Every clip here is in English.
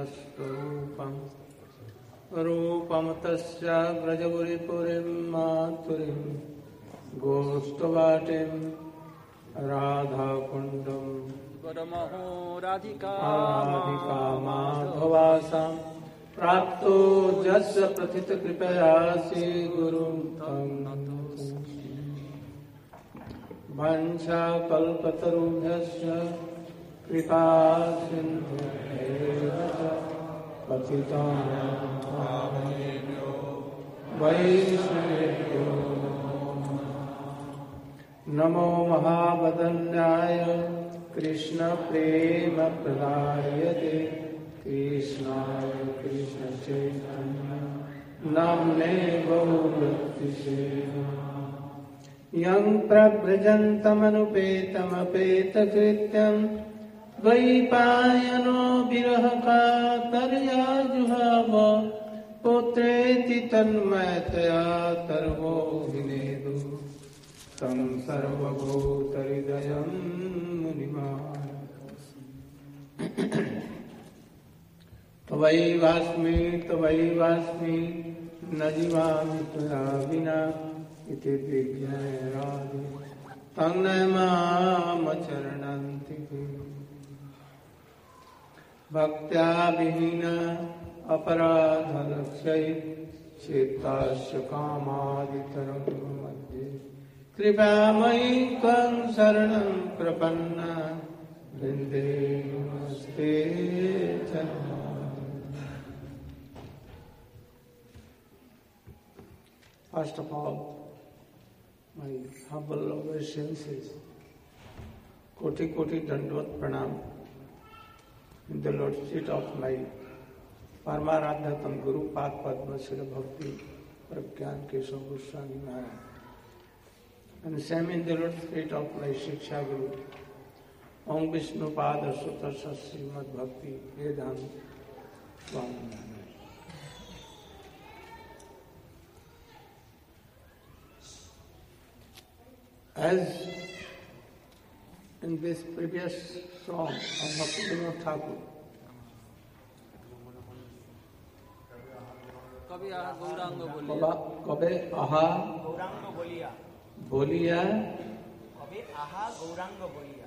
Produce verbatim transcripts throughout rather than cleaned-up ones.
कृष्णस्वरूपम् रूपं तस्य व्रजपुरीपुरीं माथुरीं गोष्ठवाटिं राधाकुण्डं वरमहो राधिका माधवासां प्राप्तो यस्य प्रथितकृपया श्रीगुरुं तं वंशाकल्पतरुभ्यश्च कृपा सिन्धुभ्येव च पतितानां पावनेभ्यो वैष्णवेभ्यो नमो महावदन्याय कृष्णप्रेमप्रदायते कृष्णाय कृष्णचैतन्य नाम्ने गौरतिसे यं प्रव्रजन्तमनुपेतमपेतकृत्यं द्वैपायनो विरहकातर्या जुहाव पुत्रेति तन्मयतया तर्वो विनेदु तं सर्वभूतहृदयं मुनिमानतोऽस्मि त्वयैवास्मि त्वयैवास्मि न जीवामि त्वया विना इति विज्ञायराधि तं नमामचरणन्ति भक्त्या विहीन अपराधलक्ष्यै चेत्तस्य कामादितरङ्गमध्ये कृपामयि त्वं शरणं प्रपन्ना वृन्दे नमस्ते चरणम्। First of all, my humble obeisances, koti koti dandvat pranam in the Lord's feet of my Paramaradhyatam Guru Pad Padma Srila Bhakti Pragyan Keshav Goswami Maharaj, and same in the Lord's feet of my Shiksha Guru Om Vishnu Pada Sutasya Srimad Bhakti Vedanta Swami Maharaj. As in this previous song of Bhaktivinoda Thakur, कभी आहा गौरांग बोलिया कबे आहा गौरांग बोलिया बोलिया कभी आहा गौरांग बोलिया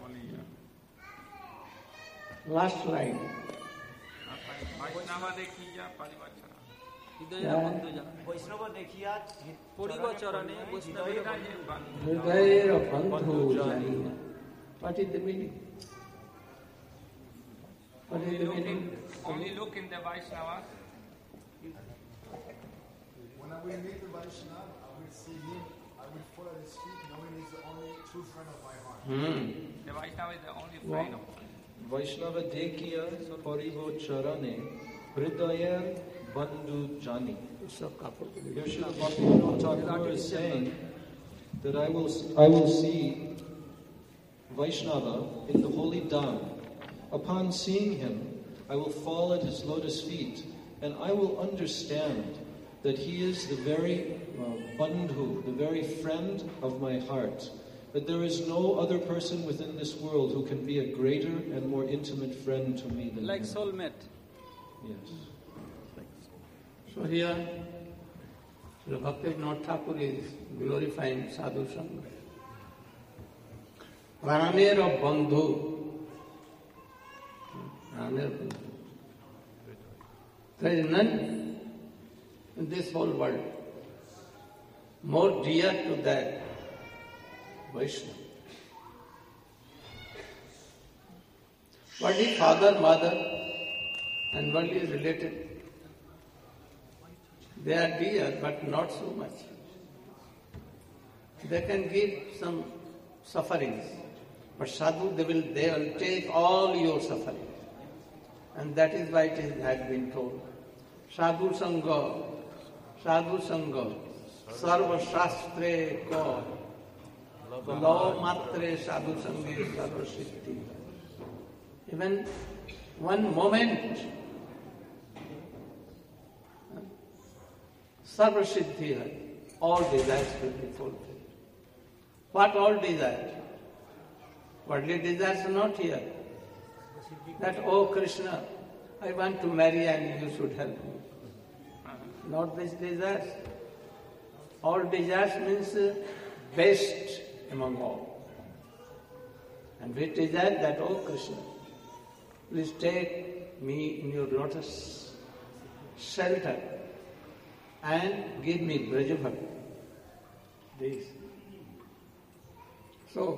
last line. वैष्णव देखिया परिवचन हृदय बंधु जन वैष्णव देखिया पड़िब चरणे वैष्णव Hृदय बंधु जानी. What is the meaning? What is the meaning? Only look in the Vaishnavas. When I will meet the Vaishnava, I will see him, I will follow his feet, knowing he's the only true friend of my heart. Hmm. The Vaishnava is the only friend of Vaishnava Dekhiya Parivo Charane Hridaya Bandhu Jani. Here Srila Bhaktivinoda Thakur is saying that I will, I will see Vaishnava in the holy Dham. Upon seeing him, I will fall at his lotus feet and I will understand that he is the very uh, bandhu, the very friend of my heart. That there is no other person within this world who can be a greater and more intimate friend to me than like him. soulmate. Yes. So here, Srila Bhaktivinoda Thakur is glorifying Sadhu Sangha. Praner of Bandhu. Praner Bandhu. There is none in this whole world more dear to that Vaishnava. What is father, mother, and what is related? They are dear, but not so much. They can give some sufferings, but sadhu, they will, they will take all your suffering. And that is why it is, has been told. Sadhu Sangha, Sadhu Sangha, Sarva Shastre Ko, Law Matre Sadhu Sangha Sarva Siddhi. Even one moment, Sarva Siddhi, all desires will be fulfilled. What all desires? Worldly desires are not here. That, oh Krishna, I want to marry and you should help me. Not these desires. All desires means uh, best among all. And we desire that, oh Krishna, please take me in your lotus shelter and give me Brajabhakti. This. So,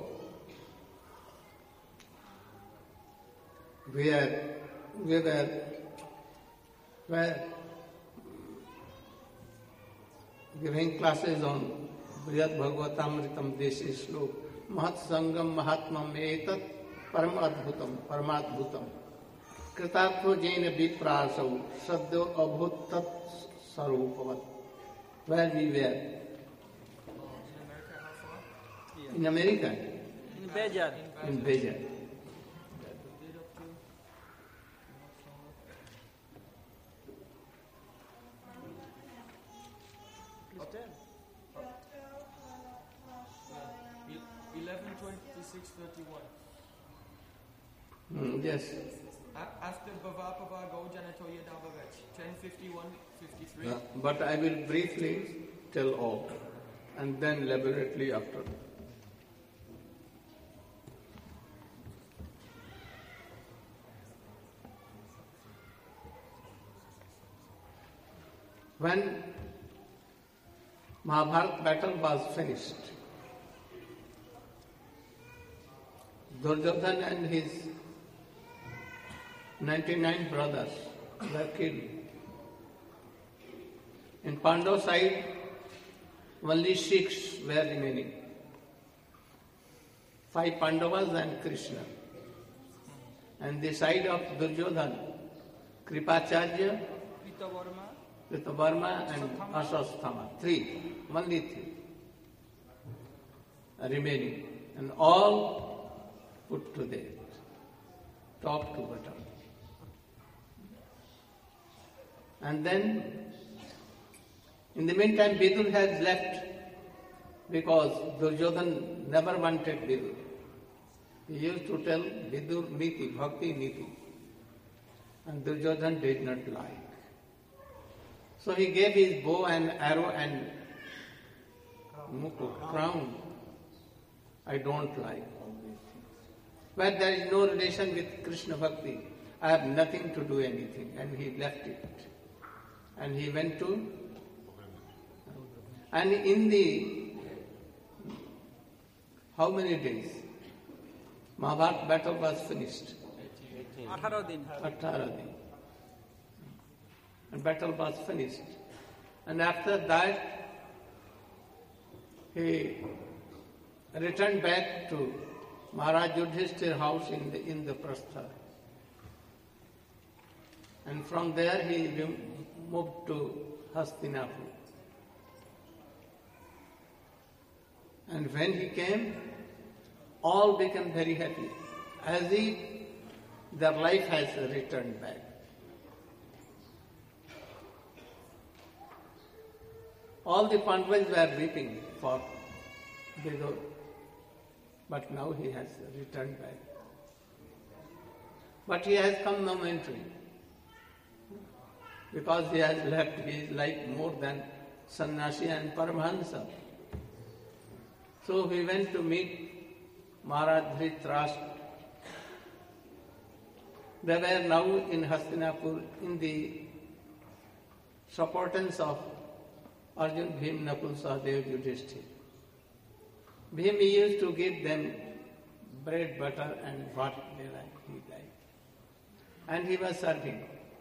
we are, we were, were giving classes on Brihad Bhagavatamritam Desi Slok, Mahat Sangam Mahatmam Etat Paramadbhutam Paramadbhutam Kritatho Jaina Viprasau Saddo Abhut Tat Sarupavat. Where we were? In America? In Bejar. In Bejar. eleven twenty-six thirty-one. Mm, yes. After Bhavapava go Janatoya Davavet, ten fifty-one fifty-three. Uh, but I will briefly tell all and then elaborately after. When Mahabharata battle was finished, Duryodhana and his ninety-nine brothers were killed. In Pandav side, only six were remaining. Five Pandavas and Krishna. And the side of Duryodhana, Kripacharya, Kritavarma, Kritavarma and Ashwasthama. Three, only three are remaining. And all put to death, top to bottom. And then, in the meantime, Vidur has left because Duryodhana never wanted Vidur. He used to tell Vidur Niti, Bhakti Niti. And Duryodhana did not like. So he gave his bow and arrow and mukut, crown. I don't like all these things. But there is no relation with Krishna Bhakti. I have nothing to do anything. And he left it. And he went to... And in the... How many days? Mahabharata battle was finished. eighteen din. eighteen din. And battle was finished. And after that, he returned back to Maharaj Yudhishthir's house in the, in the Prastha. And from there he moved to Hastinapur. And when he came, all became very happy, as if their life has returned back. All the Pandavas were weeping for Vidur, but now he has returned back. But he has come momentarily, because he has left his life more than Sannyasi and Paramahansa. So he went to meet Maharaj Dhritarashtra. They were now in Hastinapur in the supportance of Arjun, Bhim, Nakul, Sahadev, Yudhishthira. Bhim used to give them bread, butter and what they like, he liked. And he was serving.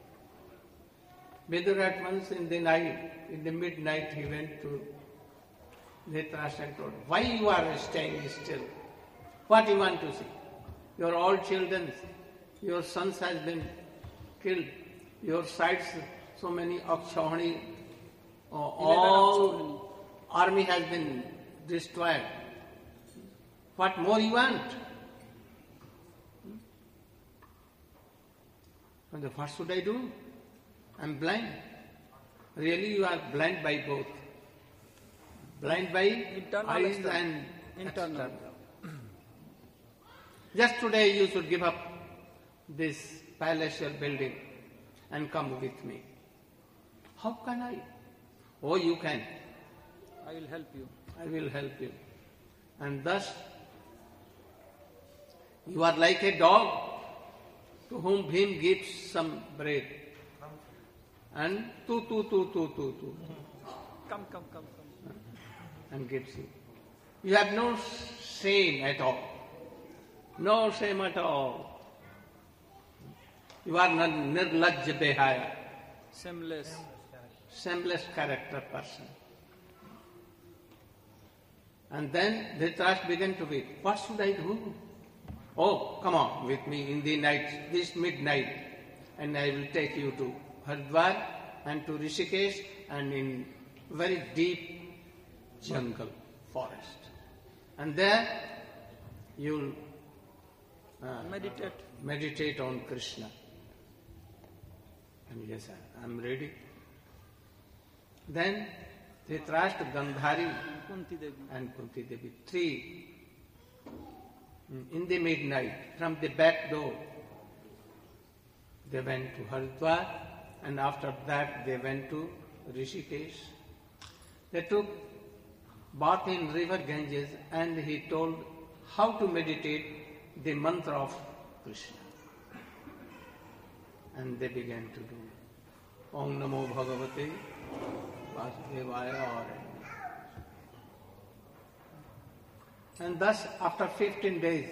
Vidur at once in the night, in the midnight, he went to Dhritarashtra and told, why you are staying still? What you want to see? Your all children, your sons has been killed. Your sides, so many Akshauhani, uh, all army has been destroyed. What more you want? And what should I do? I am blind. Really you are blind by both. Blind by Internal, eyes external. and Internal. external. Just today you should give up this palatial building and come with me. How can I? Oh, you can. I will help you. I will help you. And thus, you are like a dog to whom Bhim gives some bread. And tu, tu, tu, tu, tu, tu. Come, come, come, come. And gives you. You have no shame at all. No shame at all. You are not nirlajja behaya, Shameless. shameless character person. And then Dhritarashtra began to weep. What should I do? Oh, come on with me in the night, this midnight, and I will take you to Haridwar and to Rishikesh and in very deep jungle, forest. And there you'll uh, Meditate. meditate on Krishna. And yes, I am ready. Then Dhritarashtra, Gandhari Kunti Devi. and Kunti Devi, three, in the midnight, from the back door, they went to Haridwar, and after that they went to Rishikesh. They took bath in river Ganges, and he told how to meditate the mantra of Krishna. And they began to do Om Namo Bhagavate Vasudevaya or and thus after fifteen days,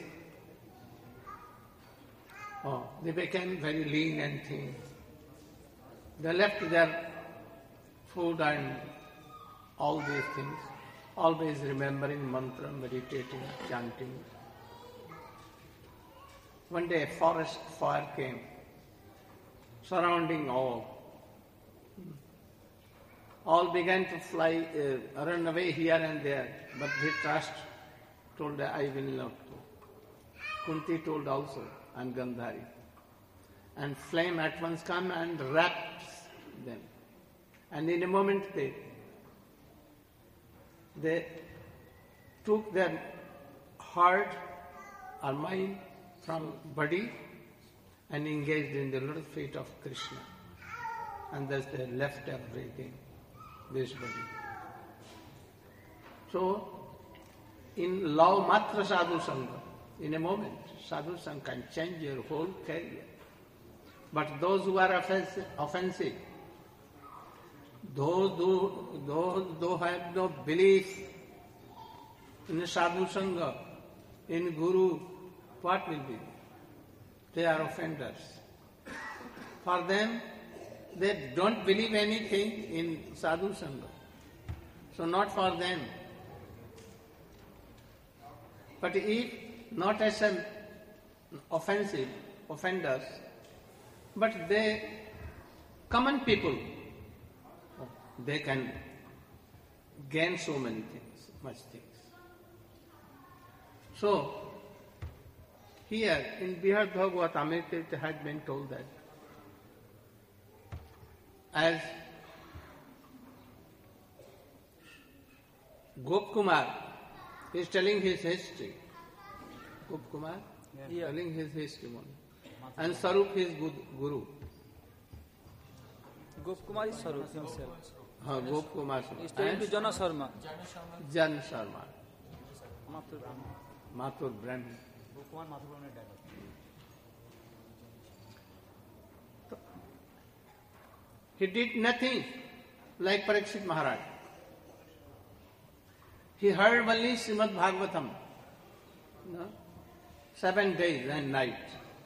oh, they became very lean and thin. They left their food and all these things, always remembering mantra, meditating, chanting. One day a forest fire came, surrounding all. All began to fly, uh, run away here and there, but Dhritarashtra told, I will not go. Kunti told also, and Gandhari. And flame at once come and wrapped them. And in a moment they, they took their heart or mind from body and engaged in the little feet of Krishna. And thus they left everything, this body. So, in law matra sadhu sangha, in a moment, sadhu sangha can change your whole career. But those who are offensive, offensive those who, those who have no belief in sadhu sangha, in guru, what will be? They are offenders. For them, they don't believe anything in sadhu sangha. So not for them. But if not as an offensive, offenders, but they, common people, they can gain so many things, much things. So, here in Brihad Bhagavatam it has been told that as Gop Kumar is telling his history, Gop Kumar Yeah. telling his history one, and Sarup his guru. Gop Kumar is Sarup himself. Uh, Gop Kumar He's telling to and Jana Sharma. Jan Sharma, Mathur. Mathur Brahmin. Bhagwan Madhubaner dialogue. He did nothing like Parikshit Maharaj. He heard only Srimad Bhagavatam, no? seven days and night.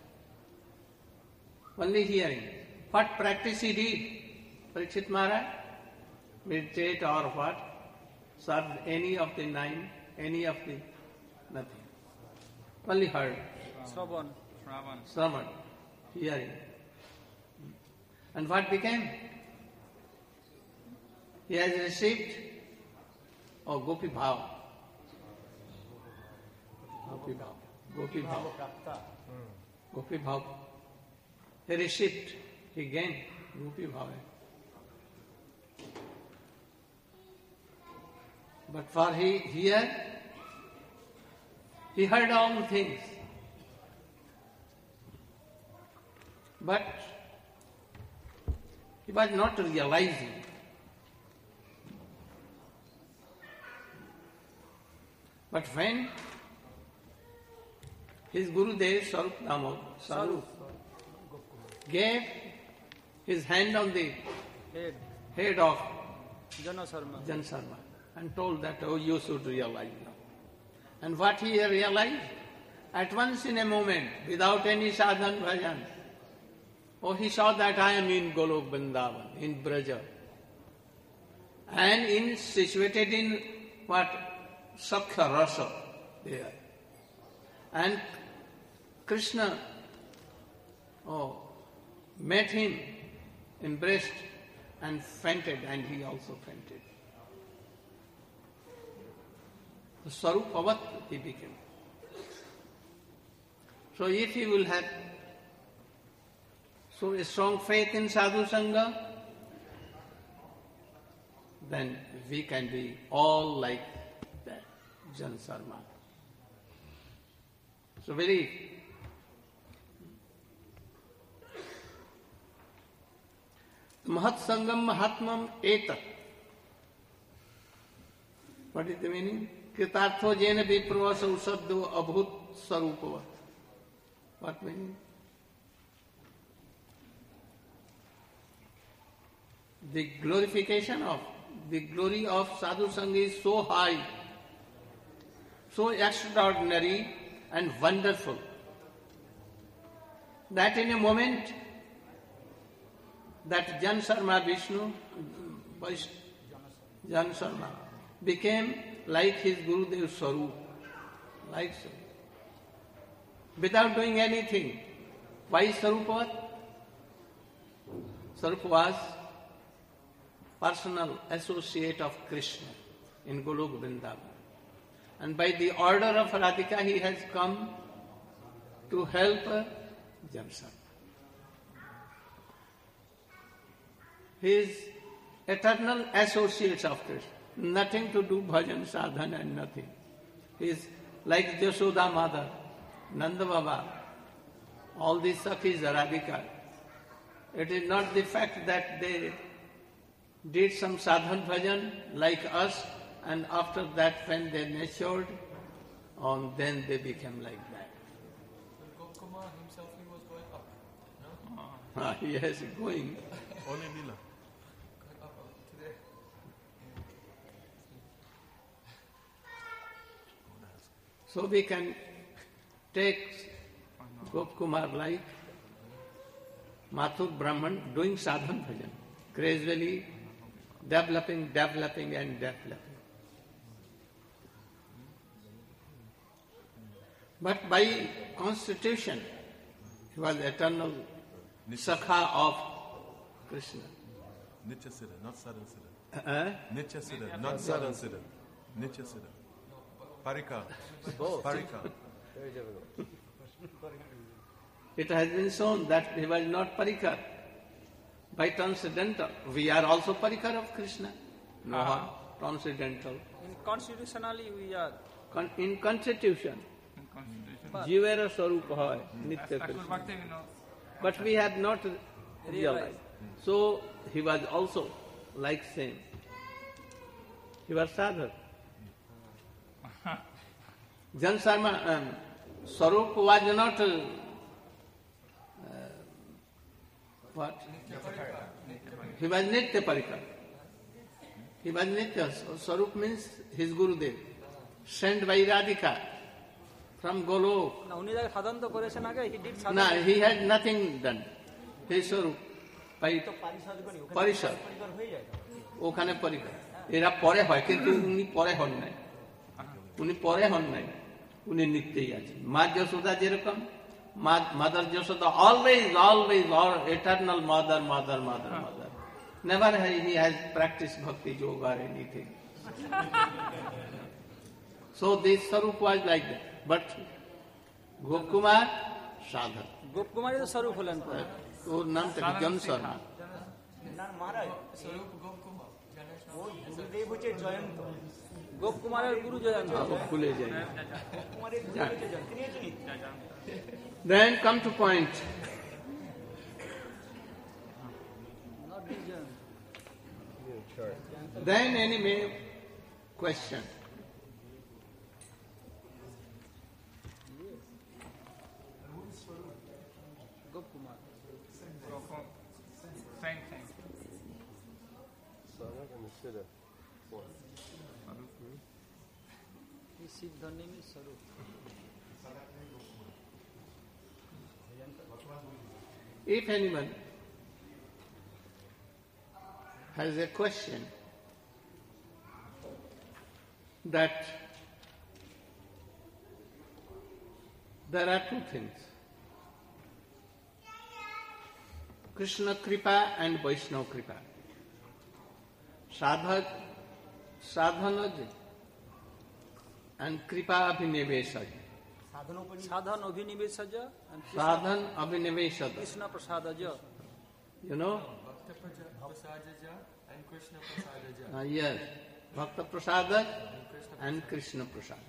Only hearing. What practice he did? Parikshit Maharaj? Meditate or what? Serve any of the nine, any of the nothing. Only heard. Shravan. Shravan. Servant, hearing. And what became? He has received, oh, Gopi Bhav. Gopi Bhav. Gopi Bhav. Prapta. Gopi Bhav. He received, he gained Gopi Bhav. But for he here, he heard all things. But He was not realizing. But when his Gurudev Sarup Damodar Sarup gave his hand on the Head. head of Jana Sharma. Jan Sharma and told that, oh, you should realize now. And what he realized? At once in a moment, without any sadhan bhajan, oh, he saw that I am in Golok Vrindavan, in Braja. And in situated in what? Sakhya Rasa there. And Krishna, oh, met him, embraced and fainted, and he also fainted. The Sarupavat he became. So if he will have so a strong faith in Sadhu Sangha, then we can be all like that, Jan Sharma. So very Mahat Sangam Mahatmam Etat. What is the meaning? Kritartho jena vipravasa usaddo abhut sarupavat. What meaning? The glorification of, the glory of Sadhu Sangha is so high, so extraordinary and wonderful, that in a moment that Jan Sharma Vishnu, Jan Sharma, became like his Gurudev Sarup, like so, without doing anything. Why Sarupavat? Sarup was personal associate of Krishna in Golok Vrindavan. And by the order of Radhika, he has come to help Jan Sharma. He is eternal associates of Krishna. Nothing to do bhajan, sadhana and nothing. He is like Jashoda mother, Nanda Baba, all these Sakhis, Radhika. It is not the fact that they did some sadhan bhajan like us, and after that when they matured, on then they became like that. Gopkumar himself, he was going up, no? Ah, yes, going. Only Lila. Going up uh, to there. So we can take Gopkumar like Mathur Brahman doing sadhan bhajan, gradually developing, developing and developing. But by constitution, he was eternal Sakha of Krishna. Nitya Siddha, not Sadhan Siddha. Uh, Nitya Siddha, not Sadhan Siddha. Nitya Siddha. Parika. Parika. It has been shown that he was not parikar. By transcendental, we are also parikar of Krishna. No harm, transcendental. In constitutionally we are. Con- in constitution, Constitution. Jivera Sarup hai, Nitya Thakur Krishna. Bhakti Vinod. But we have not realized. Realized. So he was also like same. He was sadhak. Jan Sharma, um, Sarup was not uh, uh, what? He was Nitya Parikar. He was Nitya. Sarup means his Gurudev, sent by Radhika from Golok. না উনি যাকে সাধন তো করেছেন আগে he did Sadhan. No, he had nothing done. His Sarup, by তো পারিষদ গণি ওখানে Parishad. পরিবার হয়ে যায় ওখানে পরিকার এরা পরে হয়, কিন্তু উনি পরে হন নাই, উনি পরে হন নাই, উনি নিত্যই আছেন। মা যশোদা যেরকম, mother Yashoda always always eternal mother mother mother mother, never he has practice bhakti yoga আর anything. So this swarup was like that, but Gopakumar sadhak, Gopakumari তো স্বরূপ হলেন পরে। ওর নামটা কি? জন শর্মা। না মহারাজ Sarup Gopkumar. ওই গুরুদেব হচ্ছে জয়ন্ত গোপকুমারের গুরু জয়ন্ত। ভুলে যাই। গোপকুমারের গুরু হচ্ছে জয়ন্ত, তিনি হচ্ছেন নিত্য। Then come to point. Not this Then any may question. Gopkumar. Same thing. His Siddha name is Sarup. If anyone has a question that there are two things, Krishna Kripa and Vaishnava Kripa. Sadhak, sadhanaj and Kripa Abhinivesaj. Sadhan Abhinivesaja and Sadhan Abhinivesaj. Krishna Prasadaja. You know? Bhakta Prasadaja and Krishna Prasadaja. Uh, yes. Bhakta Prasada and Krishna Prasad.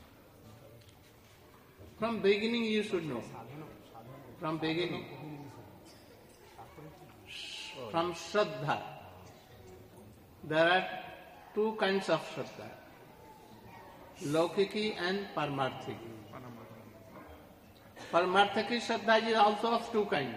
From beginning you should know. From beginning. From Shraddha. There are two kinds of Shraddha. Laukiki and Paramarthiki. Paramarthiki Shraddha is also of two kinds.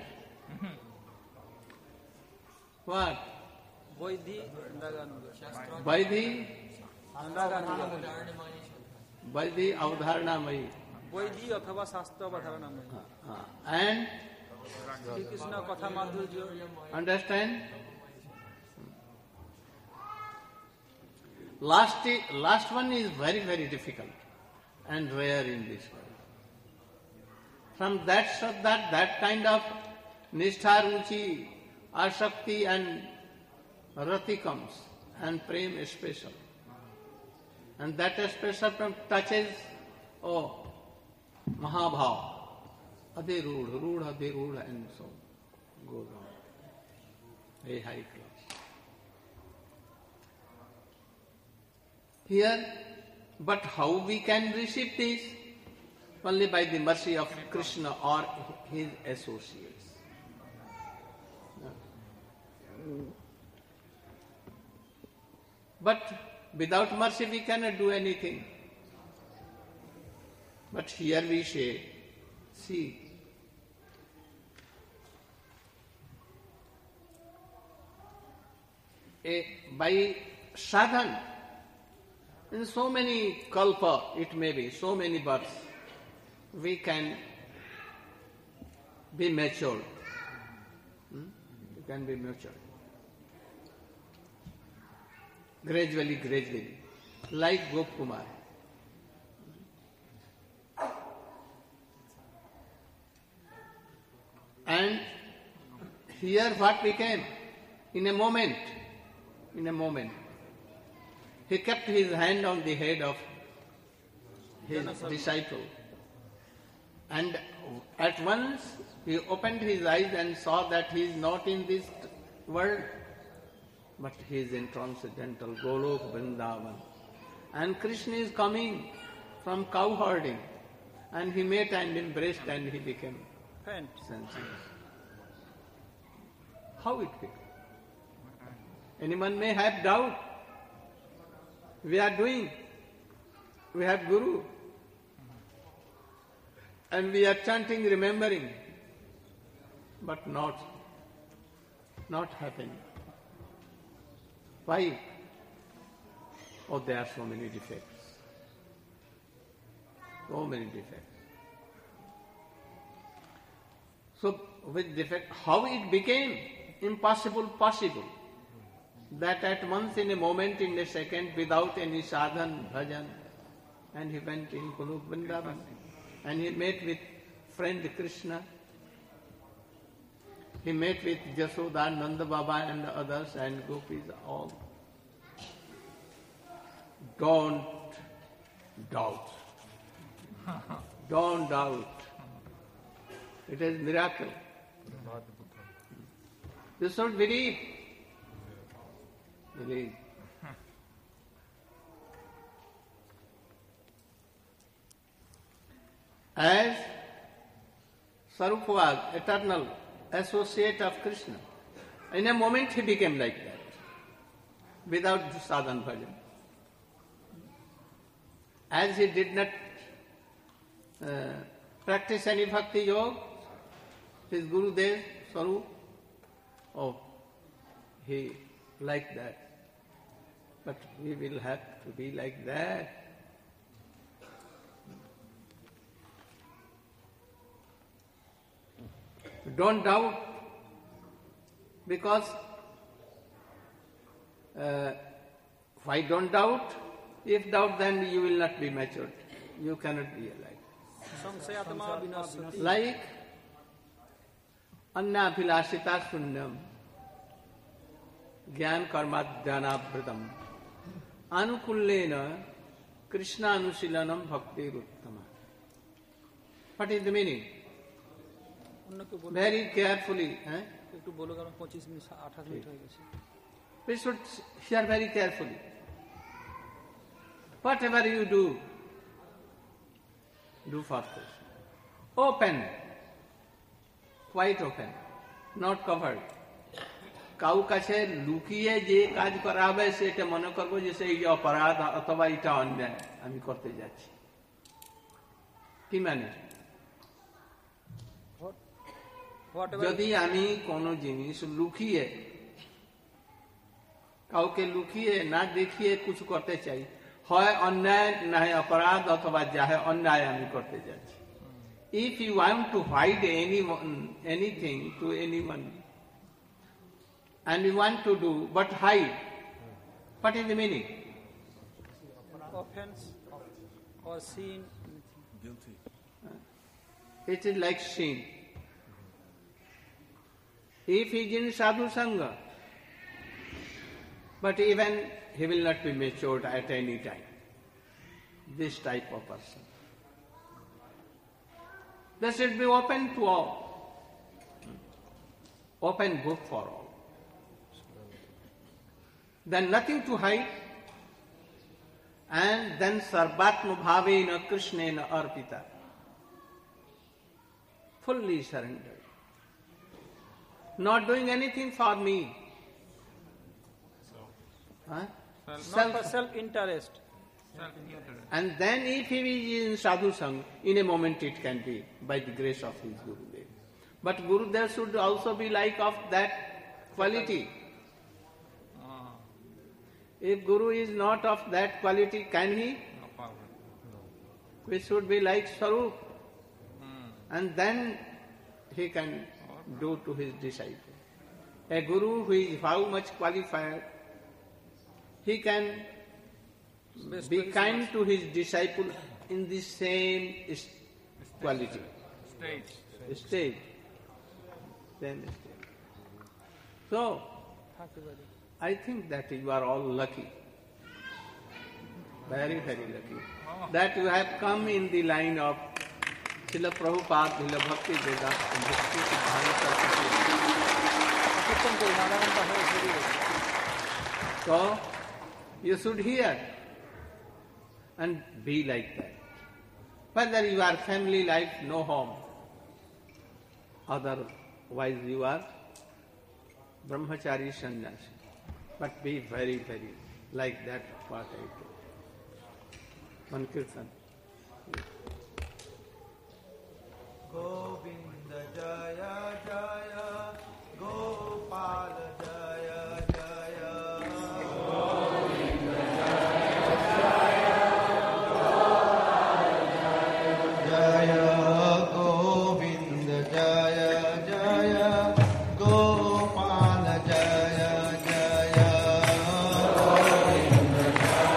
What? Vaidhi and Raganuga. Vaidhi, And Raganuga. Vaidhi Avdharnamayi. Vaidhi अथवा शास्त्र अवधारणा Uh, and Shri Krishna कथा माधुर्य understand? Last, i- last one is very, very difficult and rare in this world. From that Shraddha, that kind of Nishtha, Ruchi, Ashakti and Rati comes, and Prem is special. And that special from touches, oh, Mahabhav, Adhirudha, Rudha, Adhirudha, and so goes on. Very high class. Here, but how we can receive this? Only by the mercy of Krishna or his associates. But without mercy we cannot do anything. But here we say, see, a, by sadhan, in so many kalpa, it may be, so many births, we can be matured. Hmm? We can be matured. Gradually, gradually. Like Gopkumar. And here what became? In a moment, in a moment, he kept his hand on the head of his disciple. And at once he opened his eyes and saw that he is not in this world, but he is in transcendental Golok Vrindavan. And Krishna is coming from cow herding, and he met and embraced and he became Faint. senseless. How it became? Anyone may have doubt. We are doing. We have Guru. And we are chanting, remembering. But not, not happening. Why? Oh, there are so many defects. So many defects. So, with defect, how it became impossible possible? That at once, in a moment, in a second, without any sadhan, bhajan, and he went in Golok Vrindavan, and he met with friend Krishna. He met with Jasoda, Nanda Baba and the others and gopis all. Don't doubt. Don't doubt. It is miracle. You should believe. Believe. As Sarup was eternal associate of Krishna, in a moment he became like that. without sadhana bhajan. As he did not uh, practice any bhakti yoga, his Gurudev Sarup, oh, he like that. But we will have to be like that. Don't doubt, because uh, why don't doubt? If doubt, then you will not be matured. You cannot realize. Samsayatma vinasati. Like anna philasita sunyam jnana karma dhyanavrtam anukullena krishna anusilanam bhakti ruttama. What is the meaning? Very carefully. Eh? একটু বলো, কারণ পঁচিশ minute আঠাশ minute হয়ে গেছে। We should hear very carefully. Whatever you do, do for Krishna. Open, quite open, not covered. কাউ কাছে লুকিয়ে যে কাজ করা হবে সেটা মনে করবো যে সেই অপরাধ অথবা এটা অন্যায় আমি করতে যাচ্ছি। কি মানে? যদি আমি কোনো জিনিস লুকিয়ে কাউকে লুকিয়ে না দেখিয়ে কিছু করতে চাই, হয় অন্যায় না হয় অপরাধ অথবা যা হয় অন্যায় আমি করতে যাচ্ছি। If you want to hide anyone, anything to anyone and you want to do but hide, what is the meaning? Offense or sin. Guilty. It is like sin. If he is in sadhu sangha, but even he will not be matured at any time. This type of person. They should be open to all. Open book for all. Then nothing to hide. And then sarvatma bhavena krishnena arpita. Fully surrendered. Not doing anything for me. Huh? Not for self-interest. Self-interest. And then if he is in sadhu sangha, in a moment it can be by the grace of his Gurudev. But Gurudev should also be like of that quality. Ah, If Guru is not of that quality, can he? no power. We should be like Sarup. Hmm. And then he can do to his disciple. A Guru who is how much qualified, he can Best be way is kind to his disciple in the same is- quality, Stage. stage. Same stage. So, I think that you are all lucky, very, very lucky, that you have come in the line of Srila Prabhupada, Srila Bhakti Vedanta, and Bhakti Siddhanta Saraswati. কীর্তন করি না, আধা ঘন্টা হয়ে বেরিয়ে গেছে। So, you should hear and be like that. Whether you are family life, no home. Otherwise you are brahmachari sannyasi. But be very, very like that what I do. One kirtan. Govinda Jaya Jaya Gopala Jaya Jaya Govinda Jaya Jaya Govinda Jaya Jaya Gopala Jaya Jaya Govinda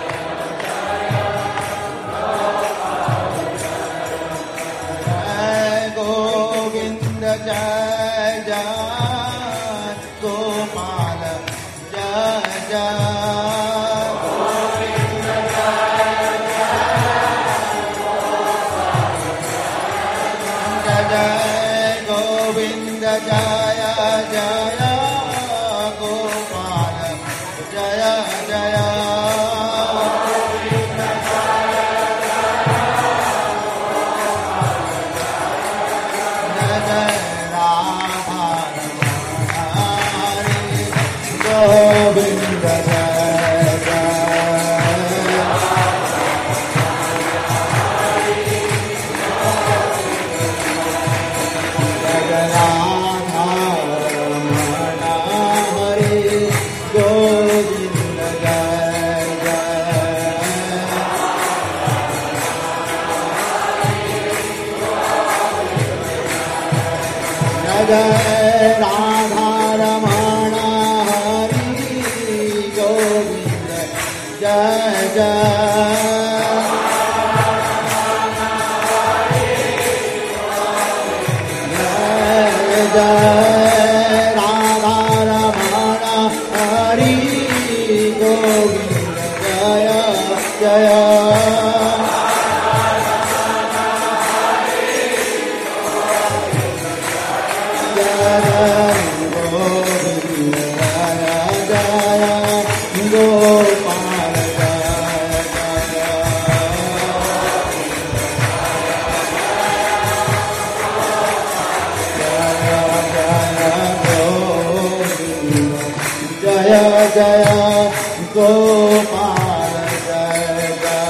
Govinda Jai Jai Gopala Jai Jai Govinda Jai Jai Govinda Jaya Jaya Gopala Jaya Jaya Govinda Jaya जय जय जय राधा रमण हरि गोविंद जय जय जय गोपाल जय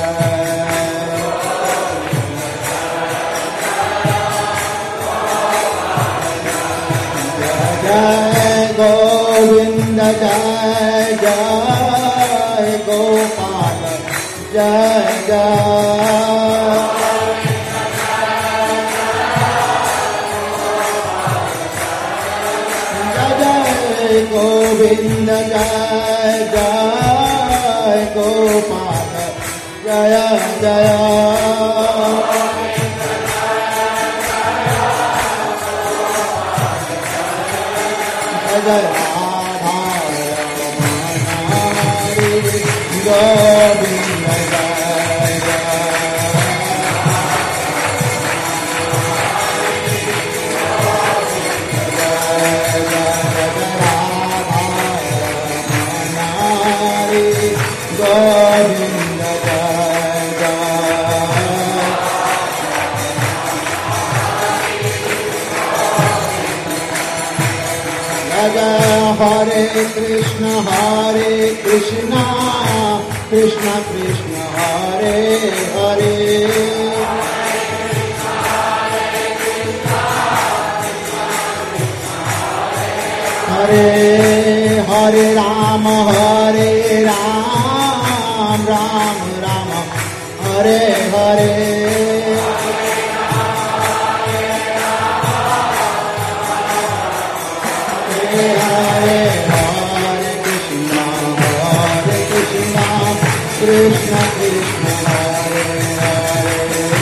जय जय गोविंद जय जय गोपाल जय जय गोविंद जय जय गोपाल जय जय जय राधा गोविंद जय जय गोविंद जय जय जय हरे कृष्ण हरे कृष्ण कृष्ण कृष्ण हरे हरे हरे हरे राम हरे राम राम राम हरे हरे हरे हरे हरे कृष्ण हरे कृष्ण कृष्ण कृष्ण हरे हरे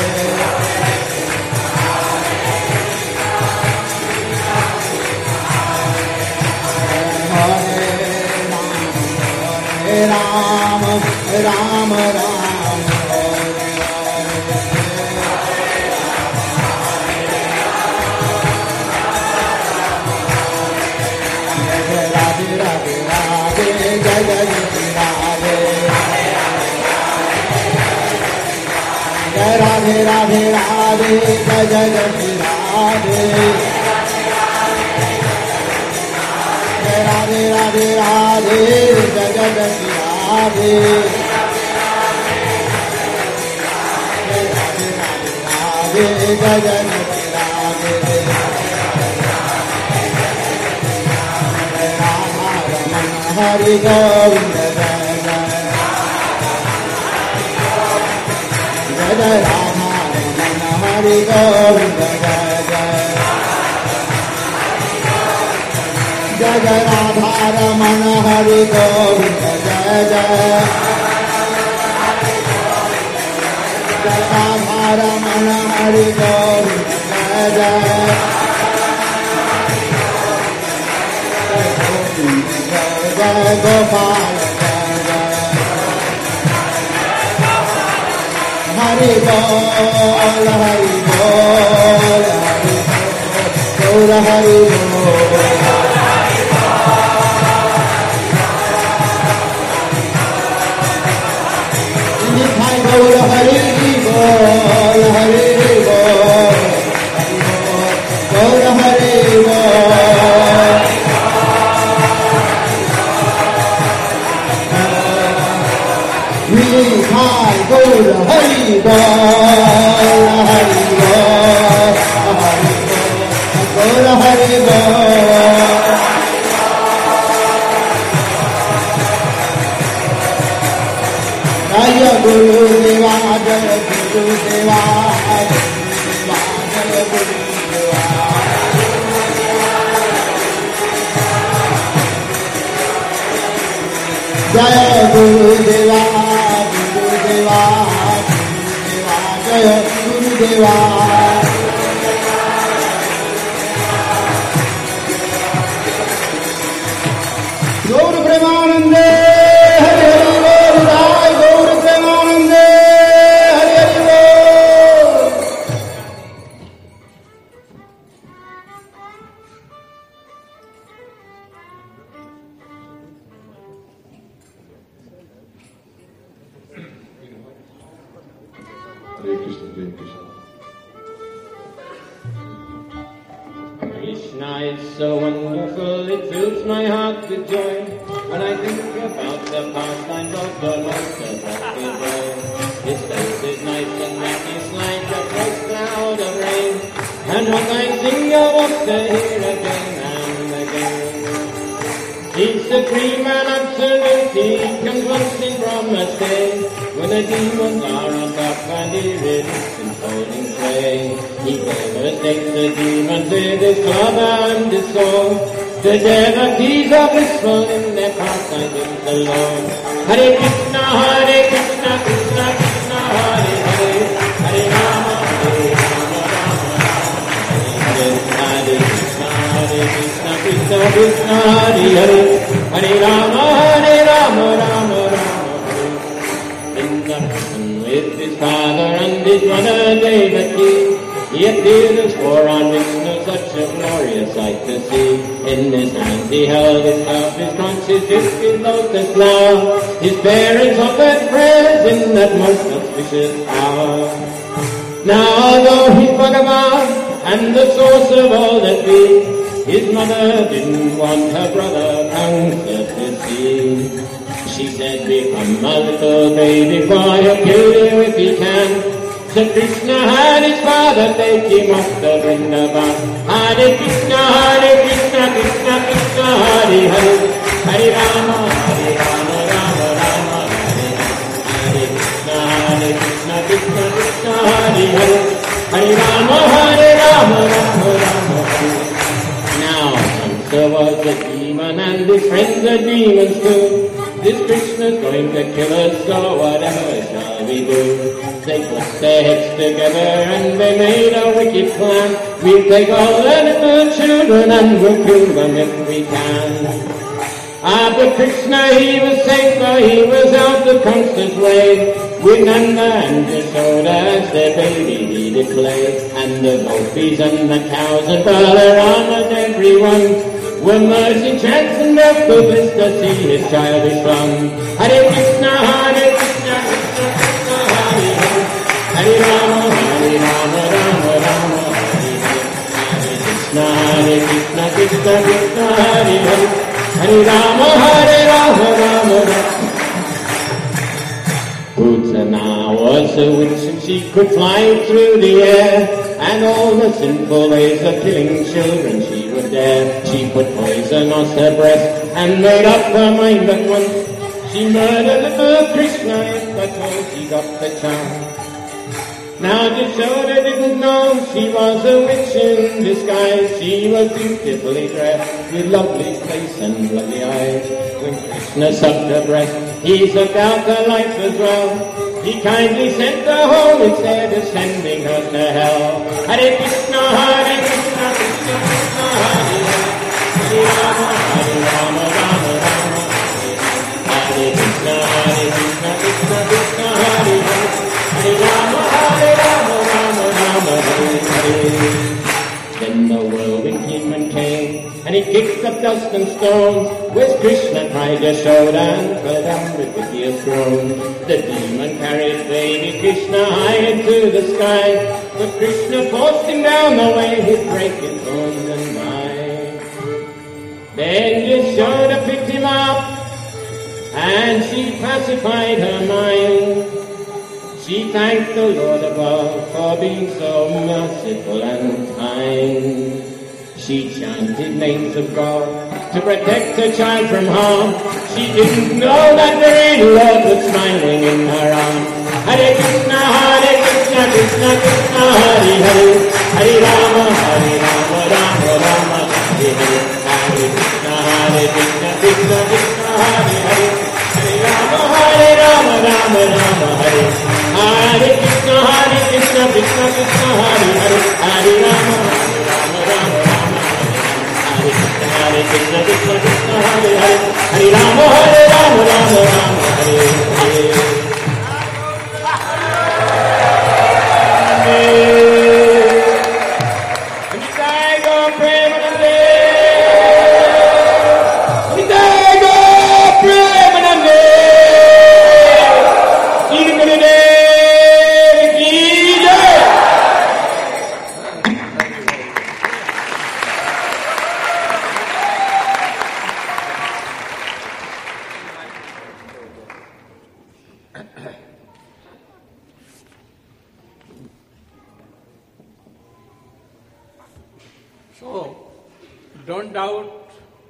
राम राम राम राधे राधे राधे जय जय राधे जय राधे राधे राधे जय जय राधे राधे राधे राधे जय जय राधे राधे राधे जय जय राधे राधा रमण हरि गोविंद जय जय जय राधा रमण हरि गोविंद जय जय जय राधा रमण हरि गोविंद जय जय जय राधा रमण हरि गोविंद जय जय जय जय गोपाल जय जय हरि बोल हरि बोल हरि बोल हरि बोल गौर हरि बोल हरि बोल गौर हरि बोल मीठाई गौर हरि बोल हरि बोल गौर हरि बोल जय गुरुदेवा जय गुरुदेवा जय गुरुदेवा जय गुरुदेवा देवा गौर प्रेमानंदे हरि हरि बोल राय गौर प्रेमानंदे हरि हरि बोल। Hare Krishna, Hare Krishna. Krishna is so wonderful, it fills my heart with joy. When I think about the pastimes of the Lord, the happy boy. His face is nice and that is like a fresh cloud of rain. And when I sing, I want to hear again and again. He's supreme and absolute, he comes once in from a state. When the demons are on top and he releases in holding sway. He devastates the demons with his club and his sword. The devotees are blissful in their pastimes with the Lord. Hare Krishna, Hare Krishna, Krishna Krishna, Hare Hare. Hare Rama, Hare Rama, Rama Rama, Hare Hare. Hare Krishna, Hare Krishna, Krishna Krishna, Hare Hare. Hare Rama, Hare Rama, Rama Rama, Hare. Vrindavan with his father and his mother Devaki. He appeared as four on Vishnu, such a glorious sight to see. In his hand he held his cup, his conch, his disc, his lotus flower. His parents offered prayers in that most auspicious hour. Now although he's Bhagavan and the source of all that be, his mother didn't want her brother Kamsa to see. She said, become a little baby for he'll kill you if he can. So Krishna had his father take him off the Vrindavan. Hare Krishna, Hare Krishna, Krishna Krishna, Hare Hare. Hare Rama, Hare Rama, Rama Rama, Hare Hare. Hare Krishna, Hare Krishna, Krishna Krishna, Hare Hare. Hare Rama, Hare Rama, Rama Rama, Hare. Now Kamsa was a demon and his friends are demons too. This Krishna's going to kill us, so whatever shall we do? They put their heads together and they made a wicked plan. We'll take all the little children and we'll kill them if we can. Ah, but Krishna, he was safe, for he was out of Kamsa's way. With Nanda and Yashoda as their baby he did play. And the gopis and the cows and Balarama and everyone were mercy, chants and milk of bliss to see his childish son. Hare Krishna, Hare Krishna, Krishna Krishna, Hare Hare. Hare Rama, Hare Rama, Rama Rama, Hare Hare. Hare Krishna, Hare Krishna, Krishna Krishna, Hare Hare. Hare Rama, Hare Rama, Rama Rama. Putana was a witch and she could fly through the air. And all the sinful ways of killing children she would dare. She put poison on her breast and made up her mind at once. She murdered little Krishna if at all she got the chance. Now Yashoda didn't know she was a witch in disguise. She was beautifully dressed with lovely face and lovely eyes. When Krishna sucked her breast, he sucked out her life as well. He kindly sent her home instead of sending her to hell. Hare Krishna, Hare Krishna, Krishna Krishna, Hare Hare. Hare Rama, Hare Rama, Rama Rama, Hare Hare. Krishna, Hare Krishna, Krishna Krishna, Hare Hare. Hare Rama, Hare Rama, Rama Rama, Hare Hare. Then the whirlwind came and came, and he kicked up dust and stones. With Krishna cried Yashoda and fell down with the tears thrown. The demon carried baby Krishna high into the sky, but Krishna forced him down the way he'd break his bones and die. Then Yashoda picked him up, and she pacified her mind. She thanked the Lord above for being so merciful and kind. She chanted names of God to protect her child from harm. She didn't know that the real Lord was smiling in her arms. Hare Krishna, Hare Krishna, Krishna Krishna, Hare Hare. Hare Rama, Hare Rama, Rama Rama, Hare Hare. Hare Krishna, Hare Krishna, Krishna Krishna, Hare Hare. Hare Rama, Hare Rama, Rama Rama, Hare Hare. Hare Krishna, Hare Krishna, Krishna Krishna, Hare Rama, Hare Rama, Rama Rama, Hare Hare. Nitai Gaur Premanande, Nitai Gaur Premanande, Shri Gurudev ki jai. So, don't doubt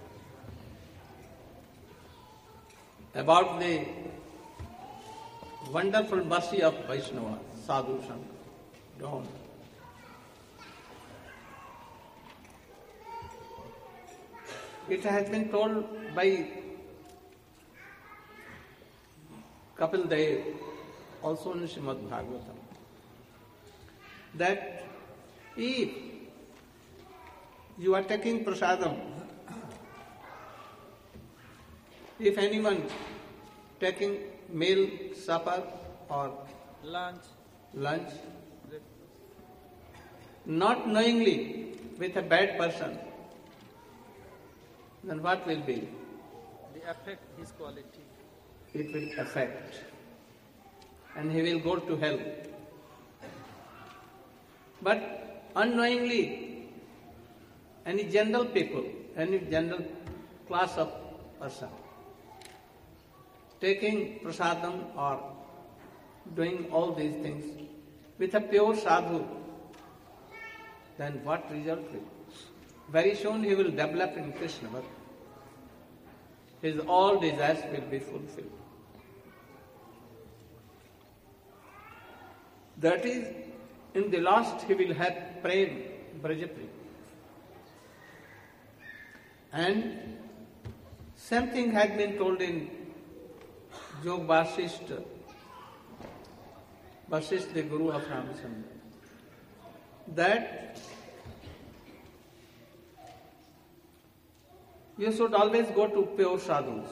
about the wonderful mercy of Vaishnava, Sadhu Sangha. Don't. It has been told by Kapil Dev, also in Srimad Bhagavatam, that if you are taking prasadam, if anyone taking meal, supper or Lunch. lunch, not knowingly with a bad person, then what will be? They affect his quality. It will affect. And he will go to hell. But unknowingly, any general people, any general class of person, taking prasadam or doing all these things with a pure sadhu, then what result will? Very soon he will develop in Krishna Bhakti. His all desires will be fulfilled. That is, in the last he will have prem, Brajapri. And something had been told in Jog Vasishtha, Vasishtha, the Guru of Ramachandra, that you should always go to pure sadhus,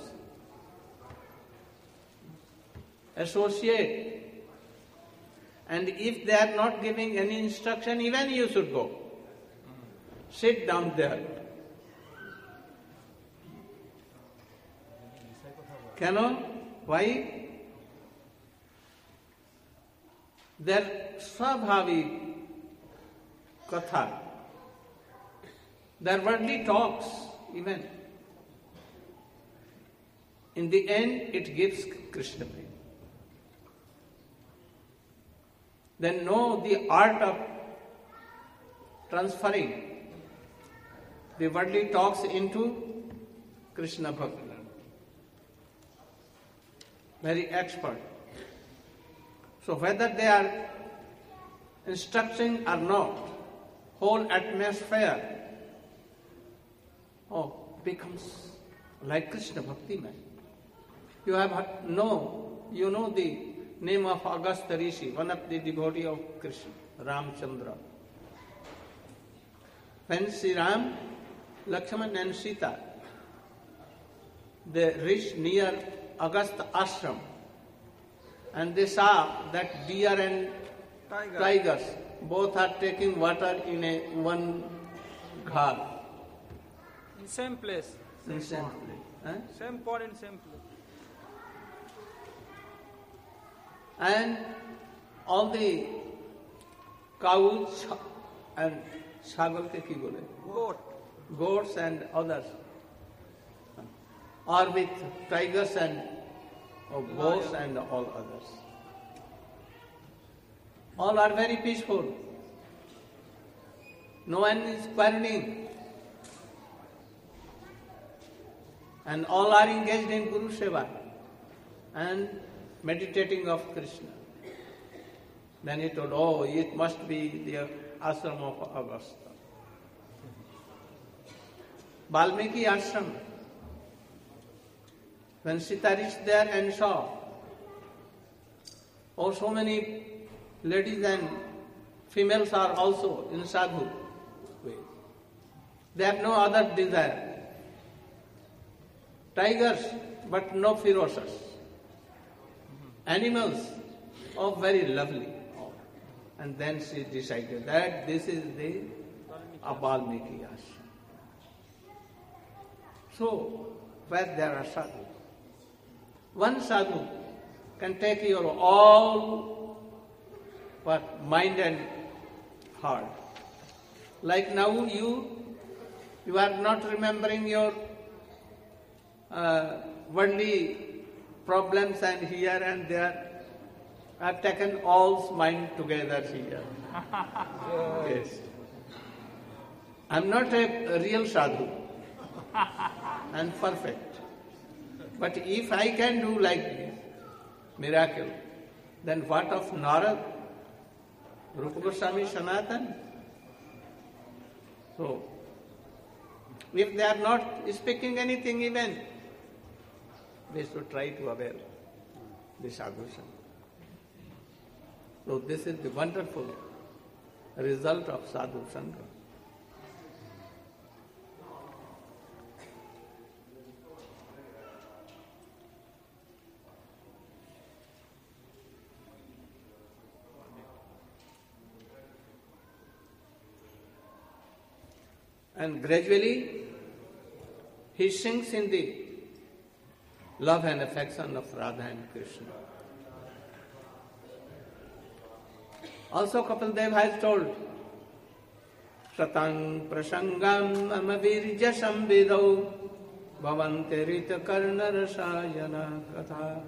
associate, and if they are not giving any instruction, even you should go. Sit down there. Cannot? Why? Their swabhavi katha, their worldly talks, even, in the end it gives Krishna prema. Then know the art of transferring the worldly talks into Krishna Bhakti. Very expert. So whether they are instructing or not, whole atmosphere oh, becomes like Krishna Bhakti man. You have know, you know the name of Agastya Rishi, one of the devotee of Krishna, Ramchandra. When Sri Ram, Lakshman and Sita, they reached near Agastya ashram, and they saw that deer and Tiger. tigers both are taking water in a one ghar. In same place. In same place. Huh? Same pot in same place. And all the cows and shagal ke ki bole? Goat. Goats and others are with tigers and oh, goats and all others. All are very peaceful. No one is quarreling. And all are engaged in Guru Seva and meditating of Krishna. Then he told, oh, it must be the ashram of Agastya. Valmiki ashram. When Sita reached there and saw, oh, so many ladies and females are also in sadhu way. They have no other desire. tigers, but no ferocious. Animals, oh, very lovely. Oh. And then she decided that this is the Valmiki ashram. So, where there are sadhu, one sadhu can take your all what mind and heart. Like now you, you are not remembering your uh, worldly problems and here and there. I have taken all's mind together here. Yes. I am not a real sadhu and perfect. But if I can do like this, miracle, then what of Narad, Rupa Goswami, Sanatan? So, if they are not speaking anything even, they should try to avail the sadhu sangha. So this is the wonderful result of sadhu sangha. And gradually he sinks in the love and affection of Radha and Krishna. Also Kapil Dev has told, Satang prasangam amavirja samvidau bhavante rita karna rasayana katha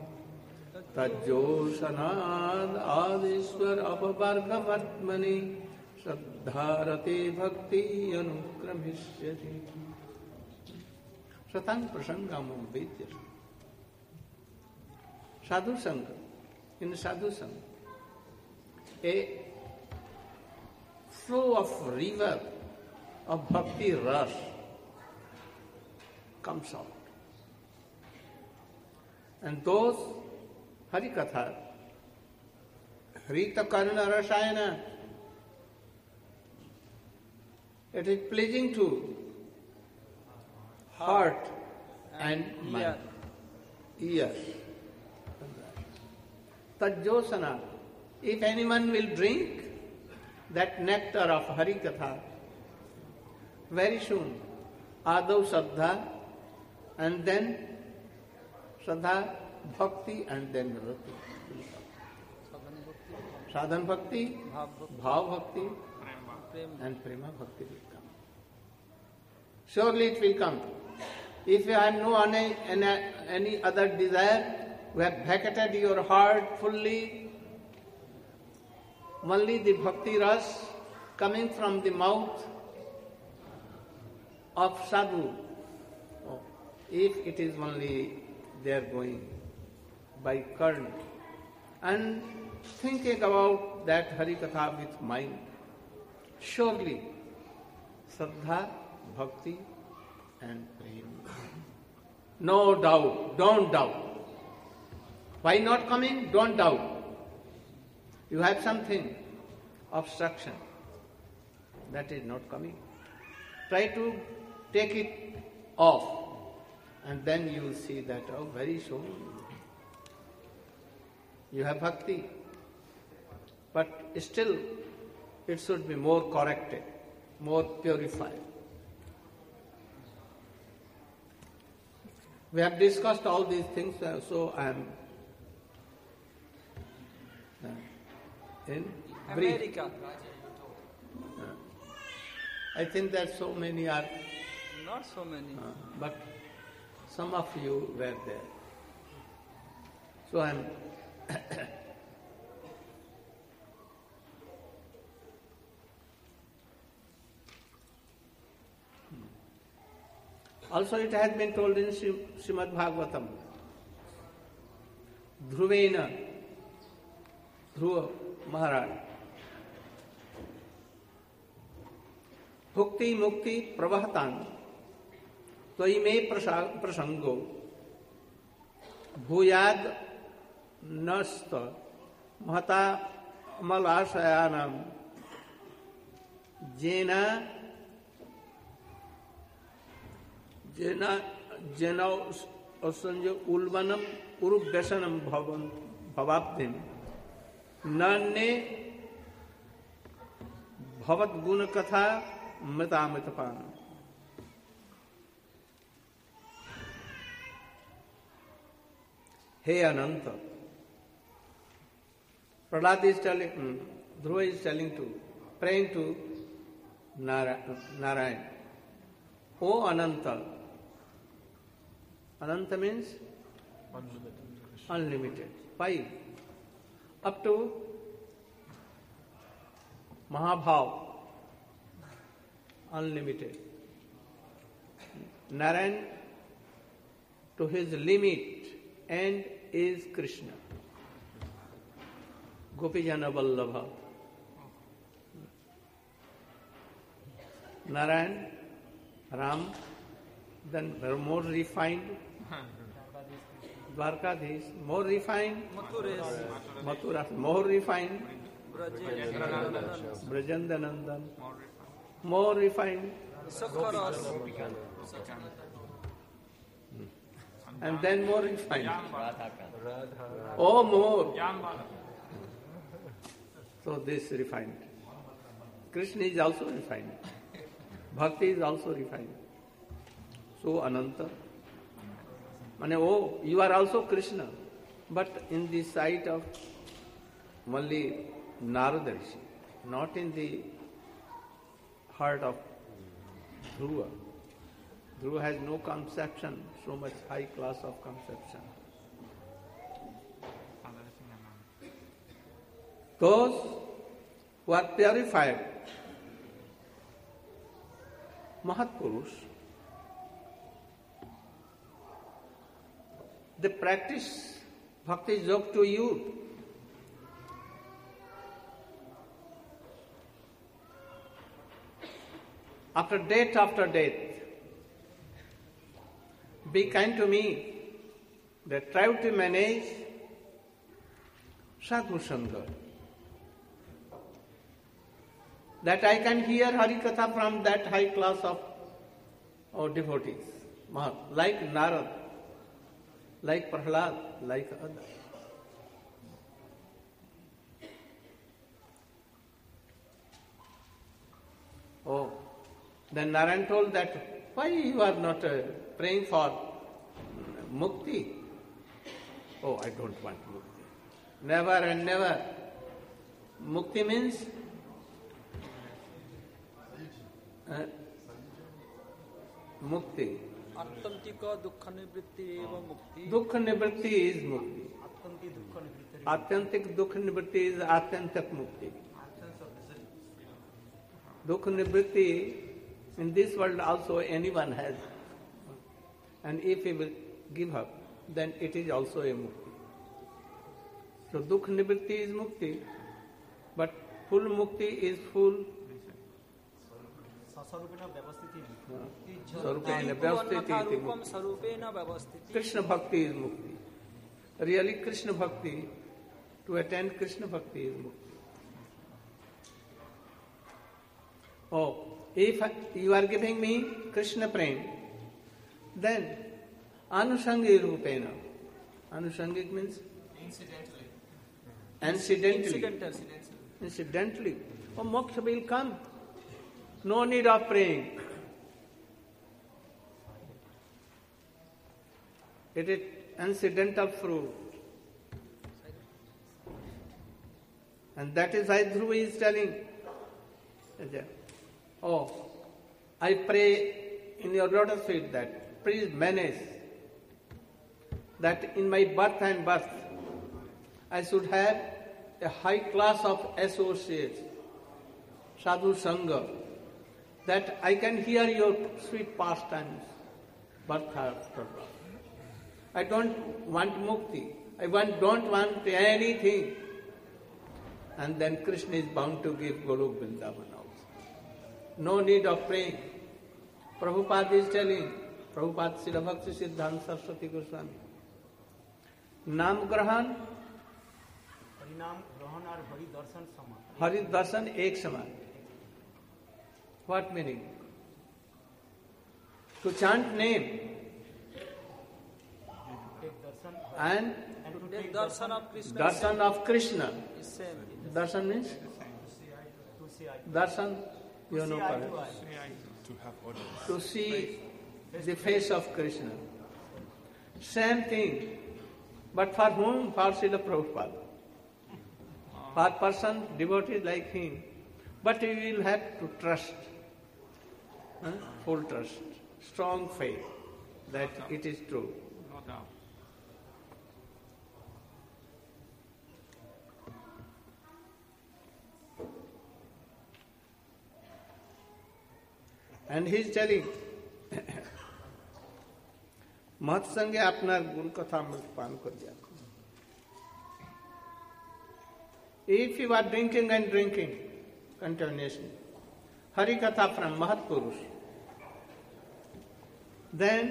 tajjosanad adiswar apavargavatmani Sadharate bhakti anukramishyati. Satang prasangam vidya. Sadhu sangha. In sadhu sangha, a flow of river of bhakti ras comes out. And those harikatha, Rita Karna Rasayana, it is pleasing to heart and mind. Ears. Tajjosana. If anyone will drink that nectar of Harikatha, very soon, Adav Saddha, and then Saddha Bhakti, and then Rati. Sadhan Bhakti, Bhav Bhakti, and Prema Bhakti will come. Surely it will come. If you have no any, any, any other desire, we have vacated your heart fully, only the bhakti ras coming from the mouth of sadhu. Oh, if it is only there going by current and thinking about that Harikatha with mind, surely Saddha, Bhakti and Prema. No doubt, don't doubt. Why not coming? Don't doubt. You have something, obstruction, that is not coming. Try to take it off and then you will see that, oh, very soon you have bhakti. But still, it should be more corrected, more purified. We have discussed all these things, so I am uh, in brief. America. Uh, I think that so many are, Not so many. uh, but some of you were there. So I am also it has been told in Srimad Bhagavatam, Dhruvena, Dhruva Maharaj, Bhukti Mukti Pravahatan, Tvaime Prasango, Bhuyad Nasta, Mahata Malasayanam, Jena Jena Jena असंजो उल्बनम उरुप व्यसनम भवन भवाब्धिम नन्ने भवत गुण कथा मृतामृतपान. हे अनंत, Prahlad is telling, Dhruva is telling to, praying to Narayan. O Ananta. Ananta means unlimited. Unlimited. Five. Up to Mahabhav. Unlimited. Narayan to his limit end is Krishna. Gopijana Vallabha. Narayan, Ram, then more refined. Dwarkadhish, more refined. Mathura, more refined. Brajandanandan, more refined. And then more refined. Oh, more. So this refined. Krishna is also refined. Bhakti is also refined. So Ananta. Mane, oh, you are also Krishna. But in the sight of only Narada Rishi, not in the heart of Dhruva. Dhruva has no conception, so much high class of conception. Those who are purified, Mahatpurush, they practice bhakti yoga to you. After death, after death, be kind to me. They try to manage sadhu sangha. That I can hear Hari Katha from that high class of oh, devotees, like Narad, like Prahlad, like others. Oh, then Narayan told that, why you are not uh, praying for mukti? Oh, I don't want mukti. Never and never. Mukti means uh, mukti. Atyantika dukkha nivritti eva mukti. Dukkha nivritti is mukti. Atyantik dukkha nivritti is atyantik mukti. Dukkha nivritti in this world also anyone has. And if he will give up, then it is also a mukti. So dukkha nivritti is mukti, but full mukti is full Sarupena Vyavastiti. Krishna Bhakti is mukti. Really Krishna Bhakti, to attain Krishna Bhakti is mukti. Oh, if you are giving me Krishna Prem, then Anushangi Rupena. Anushangic means? Incidentally. Incidentally. Incidentally. Incidentally. Oh, moksha will come. No need of praying. It is incidental fruit. And that is why Dhruva is telling, oh, I pray in your lotus feet that please manage that in my birth and birth I should have a high class of associates, sadhu sangha, that I can hear your sweet pastimes, birth after birth. I don't want mukti. I want, don't want anything. And then Krishna is bound to give Golok Vrindavan also. No need of praying. Prabhupada is telling, Prabhupada Srila Bhakti Siddhanta Saraswati Goswami, Nam Grahan, Harinam Grahan or Hari Darshan Saman. Hari Darshan Ek Saman. What meaning? To chant name and and to Take take darshan of Krishna. darshan of Krishna. is same. Darshan means to see eye darshan, you know see eye to correct. eye. To have audience. To see the face of Krishna. Same thing. But for whom? For Srila Prabhupada. For person, devotee like him. But you will have to trust. Huh? Full trust. Strong faith that it is true. No doubt. And he is telling, मत संगे আপনার গুণ কথা মৃত পান করিয়া. If you are drinking and drinking continuously, Hari Katha from Mahat Purush, then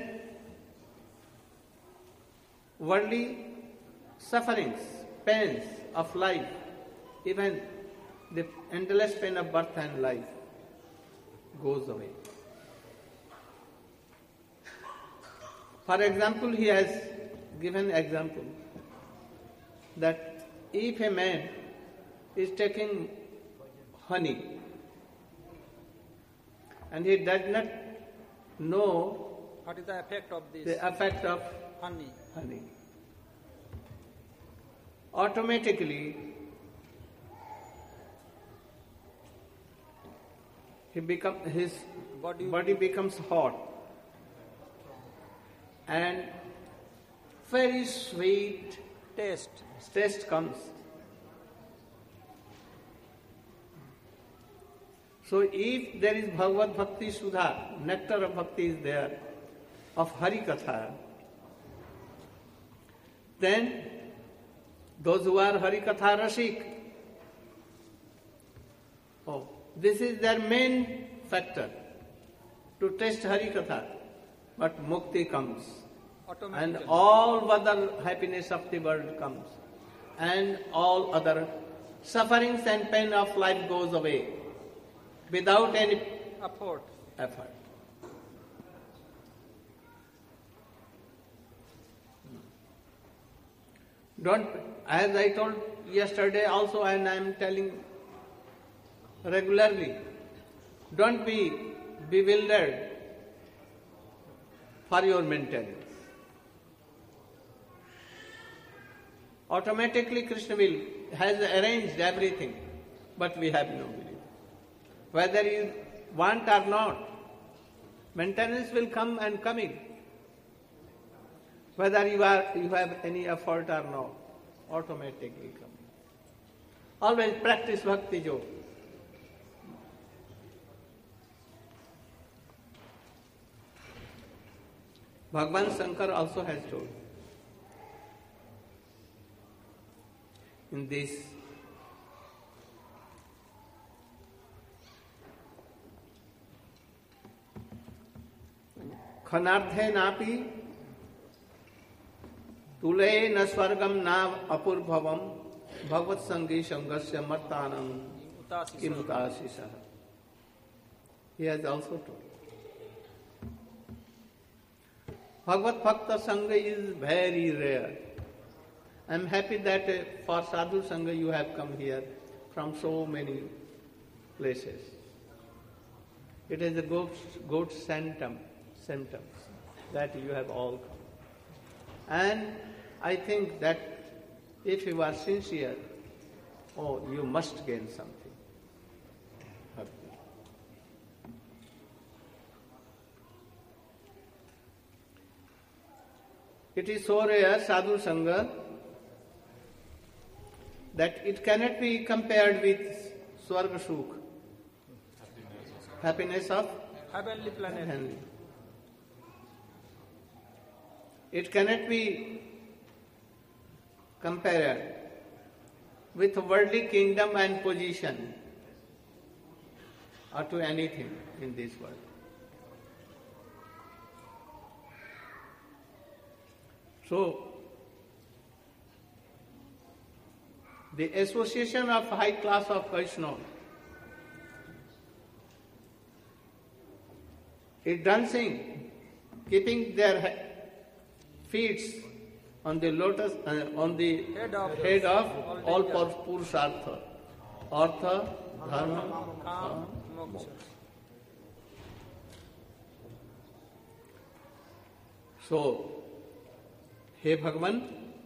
worldly sufferings, pains of life, even the endless pain of birth and life goes away. For example, he has given example that if a man is taking honey and he does not know What is the effect of this the effect of honey? honey, automatically he become his Body, body becomes hot and very sweet taste. taste comes. So if there is Bhagavad Bhakti Sudha, nectar of bhakti is there, of Hari Katha, then those who are Hari Katha Rasik, oh, this is their main factor, to taste Hari Katha, but mukti comes. And Automatically. all other happiness of the world comes. And all other sufferings and pain of life goes away without any Effort. effort. Don't, as I told yesterday also, and I am telling regularly, don't be bewildered for your maintenance. Automatically Krishna will has arranged everything, but we have no belief. Whether you want or not, maintenance will come and coming. Whether you are you have any effort or not, automatically coming. Always practice bhakti yoga. Bhagavan Shankar also has told in this Khanardhe napi tule na swargam na apurbhavam bhagavad sangi sangasya martanam kimutasisa. He has also told. Bhagavad Bhakta Sangha is very rare. I am happy that uh, for Sadhu Sangha you have come here from so many places. It is a good, good symptom, symptom that you have all come. And I think that if you are sincere, oh, you must gain something. It is so rare, Sadhu Sangha, that it cannot be compared with Swarga Sukh, happiness of Heavenly planet. heaven. It cannot be compared with worldly kingdom and position or to anything in this world. So, the association of high class of Vaishnava is dancing, keeping their feet on the lotus, uh, on the Head of- head of all all the- pur- purushartha, artha, dharma, Kam, uh, moksha. So, हे भगवान,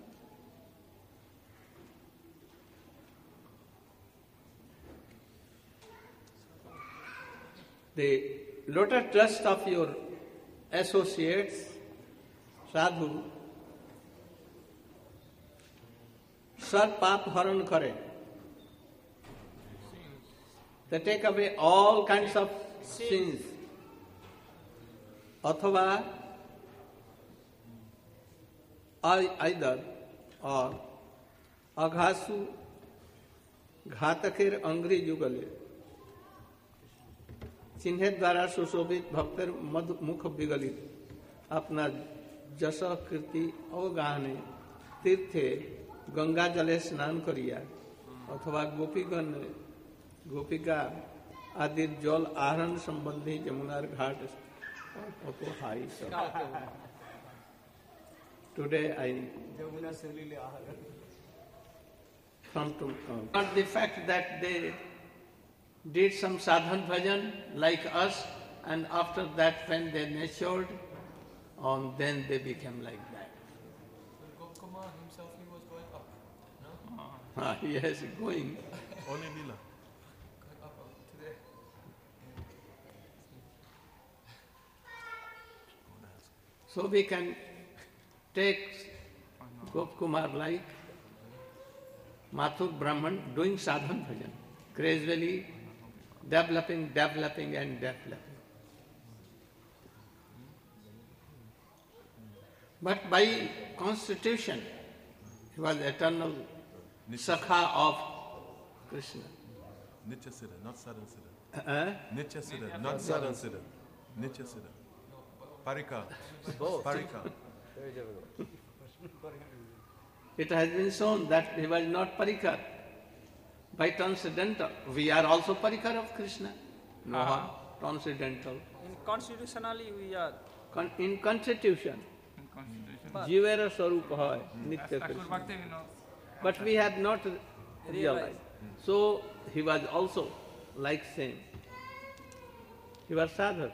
the lotus trust of your associates, sadhu, सब पाप हरण करे. They take away all kinds of sins. अथवा either or अघासु घातकेर अंग्री जुगले चिन्ह द्वारा सुशोभित भक्तर मधु मुख विगलित अपना जस कीर्ति अवगाहने तीर्थे गंगा जले स्नान करिया अथवा गोपीगण गोपिका आदि जल आहरण संबंधी यमुनार घाट अतो हाई सब. Today I come to come. Not the fact that they did some sadhan bhajan like us, and after that when they matured, um, then they became like that. Gopkumar himself, he was going up. No? Ah, yes, going. Only Lila. Going up, up to there. So we can take Gopkumar like Mathur Brahman doing sadhan bhajan, gradually developing, developing and developing. But by constitution, he was eternal Sakha of Krishna. Nitya Siddha, not Sadhan Siddha. Uh, Nitya Siddha, not Sadhan Siddha. Nitya Siddha. Parika. Parika. It has been shown that he was not Parikar. By transcendental, we are also Parikar of Krishna. No, Ah. transcendental. In constitutionally we are. Con- in constitution, Constitution. Jivera Sarup hai, Nitya Thakur Krishna. Bhakti Vinod. But we have not realized. Realized. So he was also like same. He was sadhak.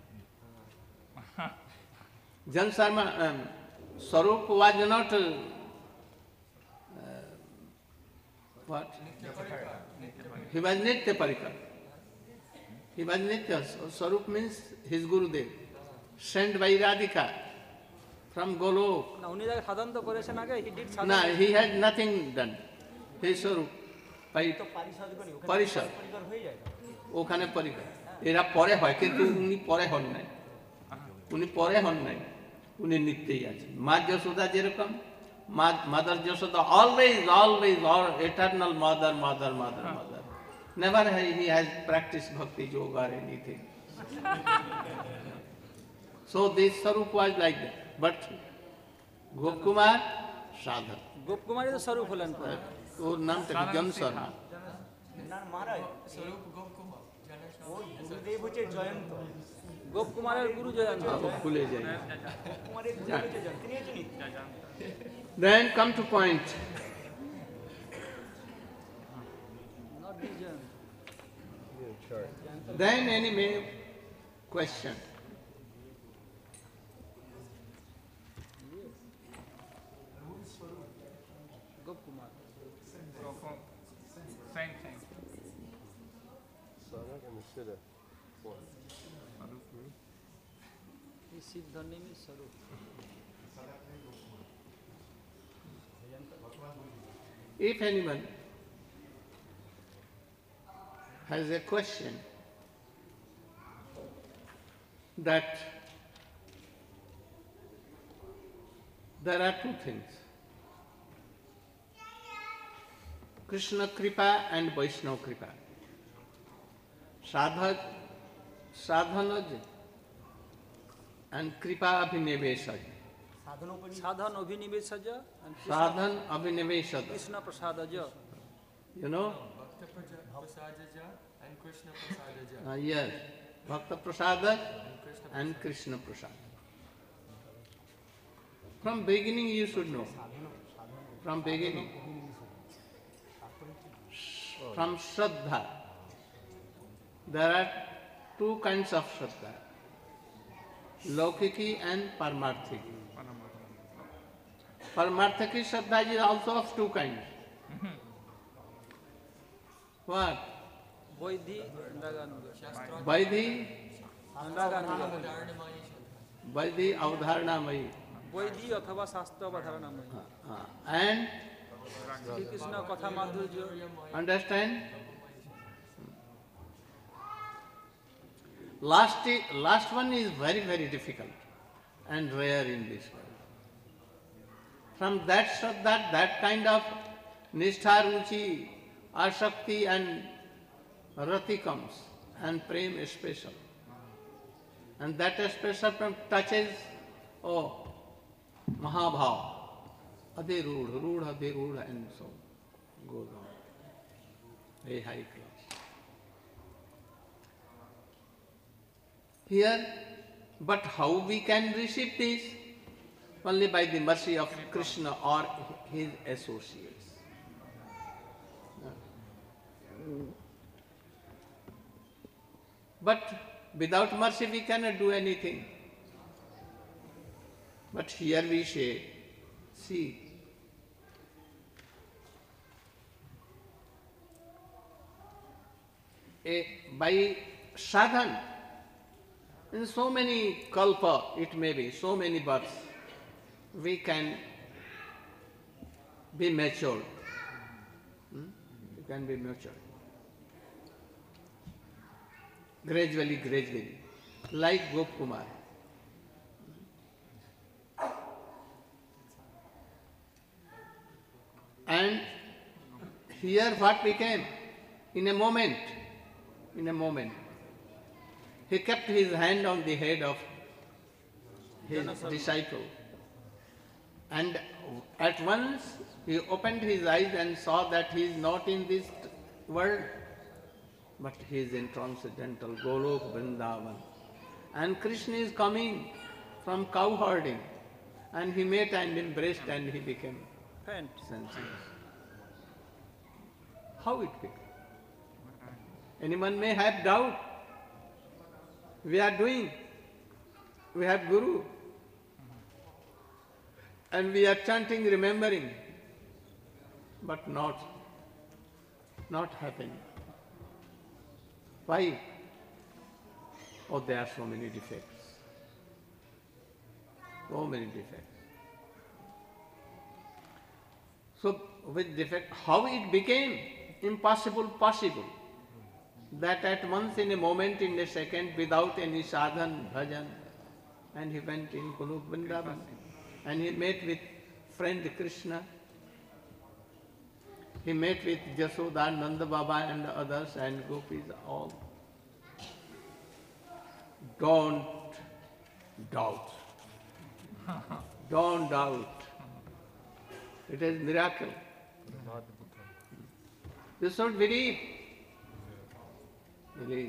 Jan Sharma, um, Sarup was not uh, uh, what? He was Nitya Parikar. He was Nitya. Sarup means his Gurudev, sent by Radhika from Golok. না উনি যাকে সাধন তো করেছেন আগে he did Sadhan. No, he had nothing done. His Sarup by Parishad. ওখানে পরিকার এরা পরে হয় কিন্তু উনি পরে হন নাই উনি পরে হন নাই উনি নিত্যই আছেন মা যশোদা যেরকম mother Yashoda always always eternal mother mother mother mother never he has practice bhakti yoga আর anything so this swarup was like that but Gopakumar sadhak গোপকুমারই তো স্বরূপ হলেন পরে। ওর নামটা কি জন শর্মা না মহারাজ Sarup Gopkumar. Ganesh ওর গুরুদেব হচ্ছে জয়ন্ত গোপকুমারের গুরু জয়ন্ত। ও ভুলে যাই কুমারের গুরু হচ্ছে জয়ন্ত তিনি হচ্ছে নিত্য। Then come to point. Not the jayant. Then anyway, question. Gopakumar. Same thing. এই সিদ্ধ নেমি স্বরূপ। If anyone has a question that there are two things, Krishna Kripa and Vaishnava Kripa. Sadhak, sadhanaj and Kripa Abhinivesaj. Sadhan অভিনিবেশজ Sadhan Abhinivesaj. Krishna প্রসাদজ। You know? Bhakta Prasadaja and Krishna Prasadaja. Uh, yes, Bhakta Prasada and Krishna Prasada. From beginning you should know. From beginning. From Shraddha. There are two kinds of Shraddha. Laukiki and Paramarthiki. Paramarthiki Shraddha is also of two kinds. What? Vaidhi, Vaidhi, Avdharnamayi. Vaidhi Avdharnamayi. Vaidhi अथवा शास्त्र अवधारणामयी. And Shri Krishna कथा माधुर्य. understand? Last, last one is very, very difficult and rare in this world. From that Shraddha, that kind of Nishtha, Ruchi, Asakti and Rati comes, and Prem is special. And that special prem touches, oh, Mahabhav, Adirudha, Rudha, Adirudha, and so goes on. Very high class. Here, but how we can receive this? Only by the mercy of Krishna or his associates. But without mercy we cannot do anything. But here we say, see, a, by sadhan, in so many kalpa, it may be, so many births, we can be matured. Hmm? We can be matured. Gradually, gradually. Like Gopkumar. And here what became? In a moment, in a moment, he kept his hand on the head of his disciple. And at once he opened his eyes and saw that he is not in this world, but he is in transcendental Golok Vrindavan. And Krishna is coming from cow herding, and he met and embraced and he became senseless. How it became? Anyone may have doubt. We are doing. We have Guru. And we are chanting, remembering, but not, not happening. Why? Oh, there are so many defects. So many defects. So, with defect, how it became impossible possible? That at once, in a moment, in a second, without any sadhan, bhajan, and he went in Golok Vrindavan. And he met with friend Krishna. He met with Jasoda, Nanda Baba and others and gopis all. Don't doubt. Don't doubt. It is miracle. You should believe. Believe.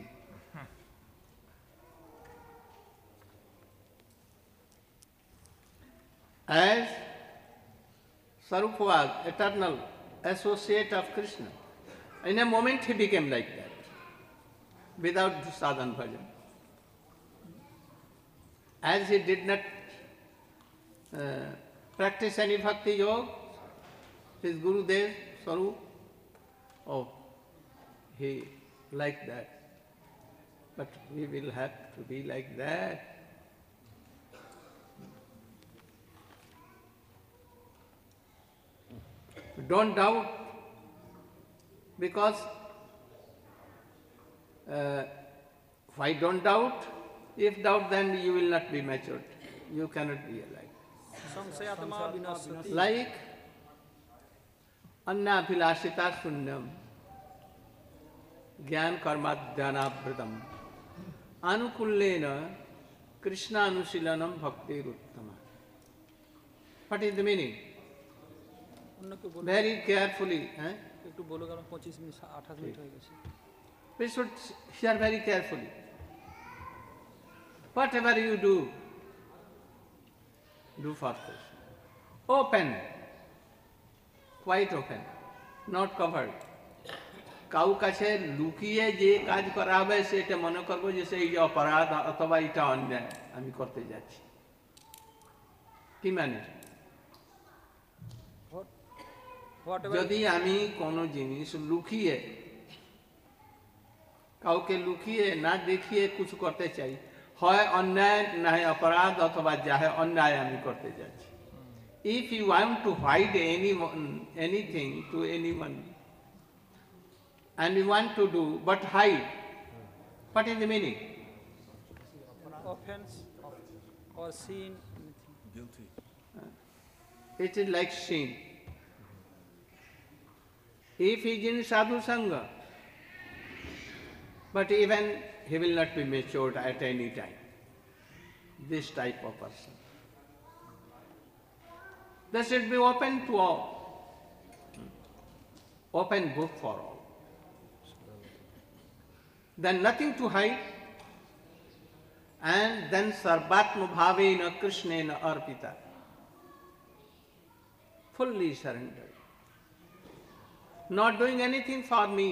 As Sarup was eternal associate of Krishna, in a moment he became like that, without sadhan bhajan. As he did not uh, practice any bhakti yoga, his Gurudev, Sarup, oh, he like that. But we will have to be like that. Don't doubt, because uh, why don't doubt? If doubt, then you will not be matured. You cannot realize. Like Anna Philasita Sunyam Gyan Karma Dhyanavritam Anukullena Krishna Anusilanam Bhakti Ruttama. What is the meaning? Very carefully. Eh? We should hear very carefully. Whatever you do, do for Krishna. open, quite open, not covered. কাউ কাছে লুকিয়ে যে কাজ করা হবে সেটা মনে করবো যে সেই অপরাধ অথবা এটা অন্যায় আমি করতে যাচ্ছি। কি মানে? যদি আমি কোনো জিনিস লুকিয়ে কাউকে লুকিয়ে না দেখিয়ে কিছু করতে চাই, হয় অন্যায় না হয় অপরাধ অথবা যা হয় অন্যায় আমি করতে যাচ্ছি। If you want to hide anyone, anything to anyone and you want to do but hide, what is the meaning? Offense or sin. Guilty. It is like sin. If he is in sadhu sangha, but even he will not be matured at any time. This type of person. That should be open to all. Open book for all. Then nothing to hide. And then sarvatma bhavena krishnena arpita. Fully surrendered. Not doing anything for me.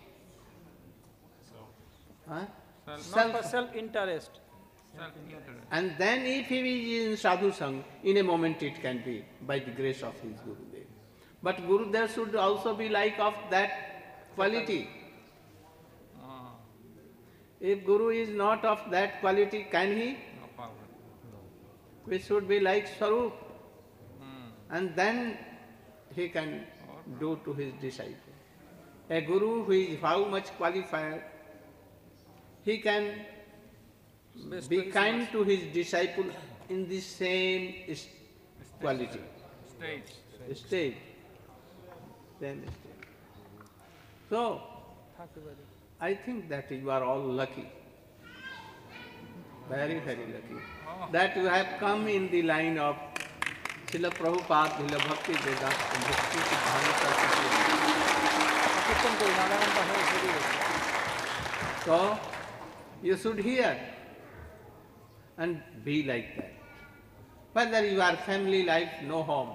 Huh? Not for self-interest. Self-interest. And then if he is in sadhu sang, in a moment it can be by the grace of his Gurudev. But Gurudev should also be like of that quality. Ah, If Guru is not of that quality, can he? no power. We should be like Swarup. Hmm. And then he can do to his disciple. A Guru who is how much qualified, he can Best be very kind much. to his disciple in the same is- quality, Stage. stage. Same stage. So, I think that you are all lucky, very, very lucky, that you have come in the line of Srila Prabhupada, Srila Bhakti Vedanta, Bhakti Siddhanta Society. অকীর্তন করি নানা ঘন্টা হয়ে বেরিয়ে গেছে। So, you should hear and be like that. Whether you are family life, no home,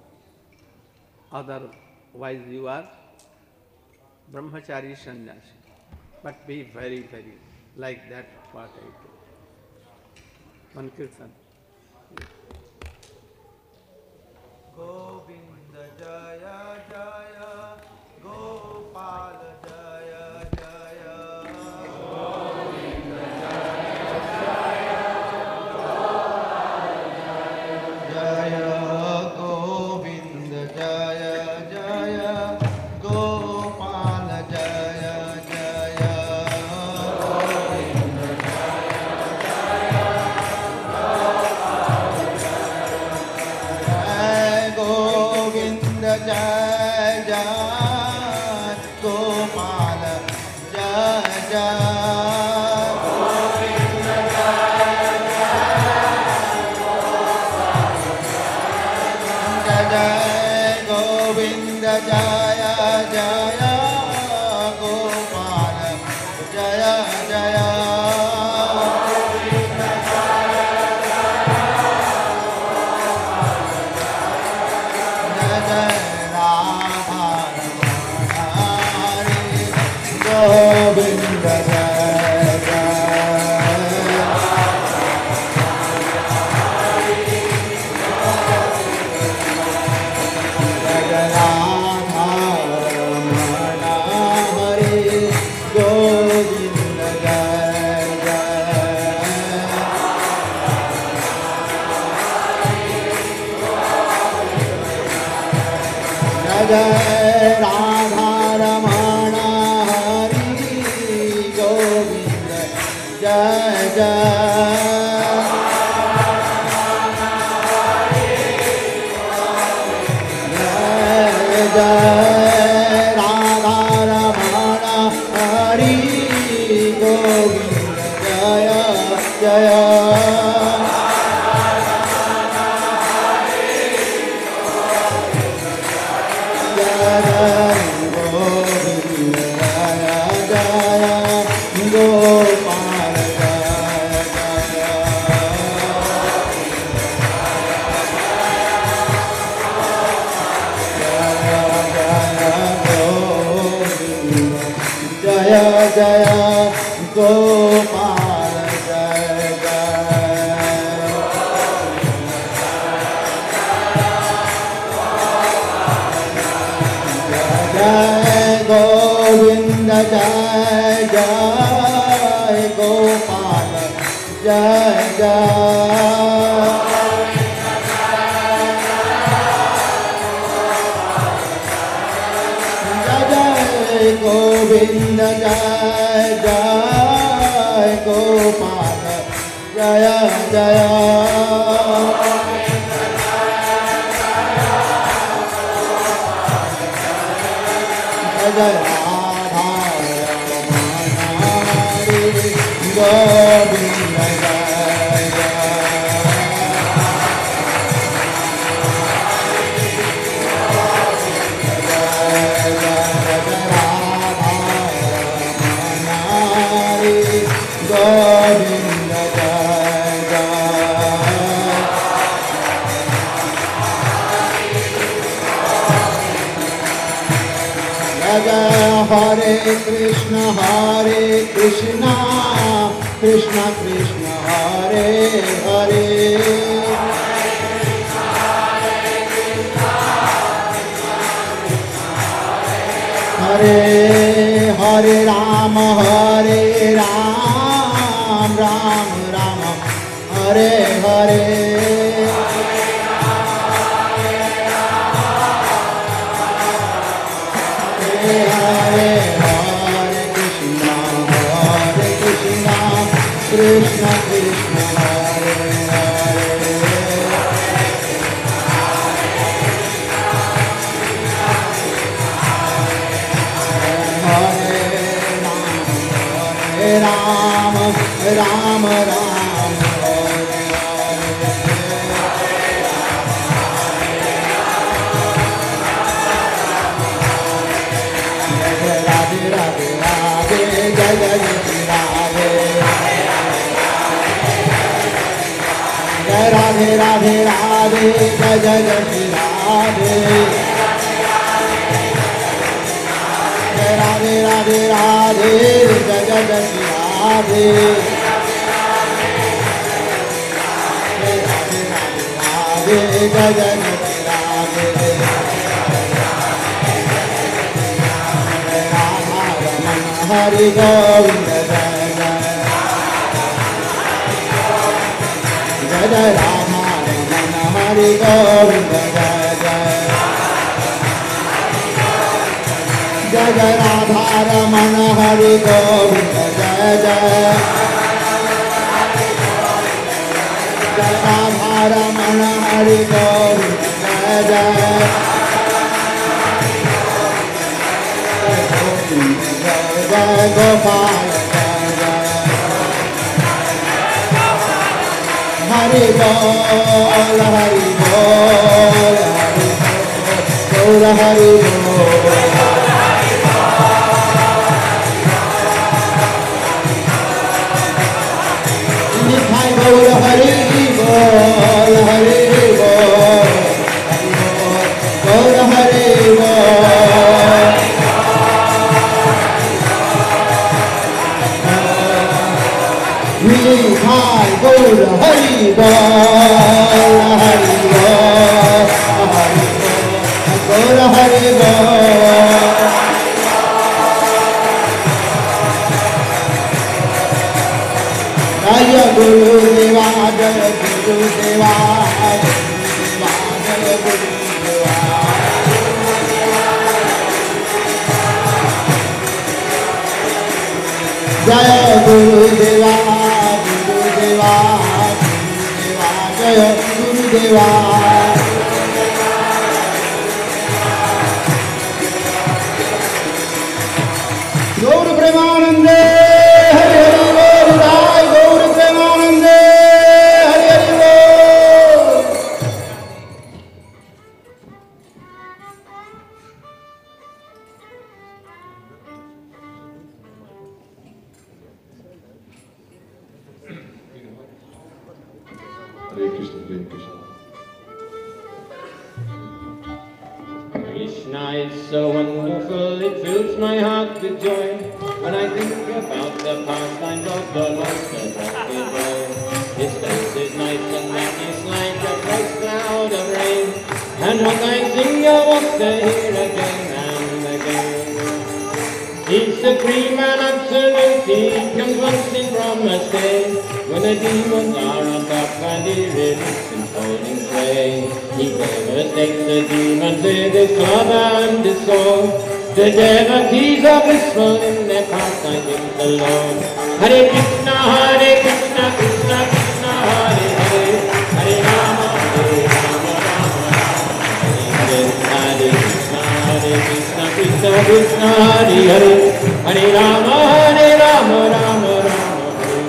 otherwise you are brahmachari sannyasi. But be very, very like that what I do. One kirtan. Govinda Jaya Jaya Gopala Jaya Jaya Jaya Govinda Jaya Jaya Gopala Jaya Jaya Jai Govinda Jaya Jaya Gopala Jaya Jaya Jai Govinda Jaya Jaya Gopala Jaya Jaya Jai Jai Radha Hari Govinda Jaya Jaya Jai Radha Ramana Hari Govinda Jai Jai Jai Jai Radha Ramana Hari Govinda Jaya Jaya Jai जय गोपाल जय जय जय गोविंद जय जय गोपाल जय जय गोविंद जय जय गोपाल जय जय जय राधा गोविंद जय गोविंद जय जय जय हरे कृष्ण हरे कृष्ण कृष्ण कृष्ण हरे हरे हरे हरे राम हरे राम राम राम हरे हरे हरे हरे हरे कृष्ण हरे कृष्ण कृष्ण कृष्ण हरे हरे हरे राम राम राम हरे हरे राधे राधे राधे जय जय राधे जय राधे राधे राधे जय जय राधे जय राधे राधे राधे जय जय राधे जय राधे राधे राधे जय जय राधे राधा रमण हरि गोविंद जय जय जय जय राधा रमण हरि गोविंद जय जय जय जय राधा रमण हरि गोविंद जय जय जय राधा रमण हरि गोविंद जय जय जय गोपाल जय जय हरि बोल हरि बोल हरि बोल हरि बोल गौर हरि बोल हरि बोल गौर हरि बोल निधाय गौर हरि बोल हरि बोल हरि बोल गौर हरि बोल जय गुरुदेवा जय गुरुदेवा जय गुरुदेवा जय गुरुदेवा गुरुदेवा गुरुदेवा जय गुरुदेवा गौर प्रेमानंदे हरि हरि बोल राय गौर प्रेमानंदे हरि हरि बोल Hare Krishna, Hare Krishna. Krishna is so wonderful, it fills my heart with joy. When I think about the pastimes of the most attractive boy, his face is nice and that is like a fresh cloud of rain. And what I sing I want to hear again and again. He's supreme and absolute, he comes once in from a state, when the demons are on top and he releases in falling sway. He devastates the demons with his club and his sword. The devotees are blissful in their pastime with the Lord. Hare Krishna, Hare Krishna, Krishna Krishna, Hare Hare, Hare Rama, Hare Rama, Rama Rama, Hare Hare, Hare Krishna, Hare Krishna, Krishna Krishna, Hare Hare, Hare Rama, Hare Rama, Rama Rama, Hare.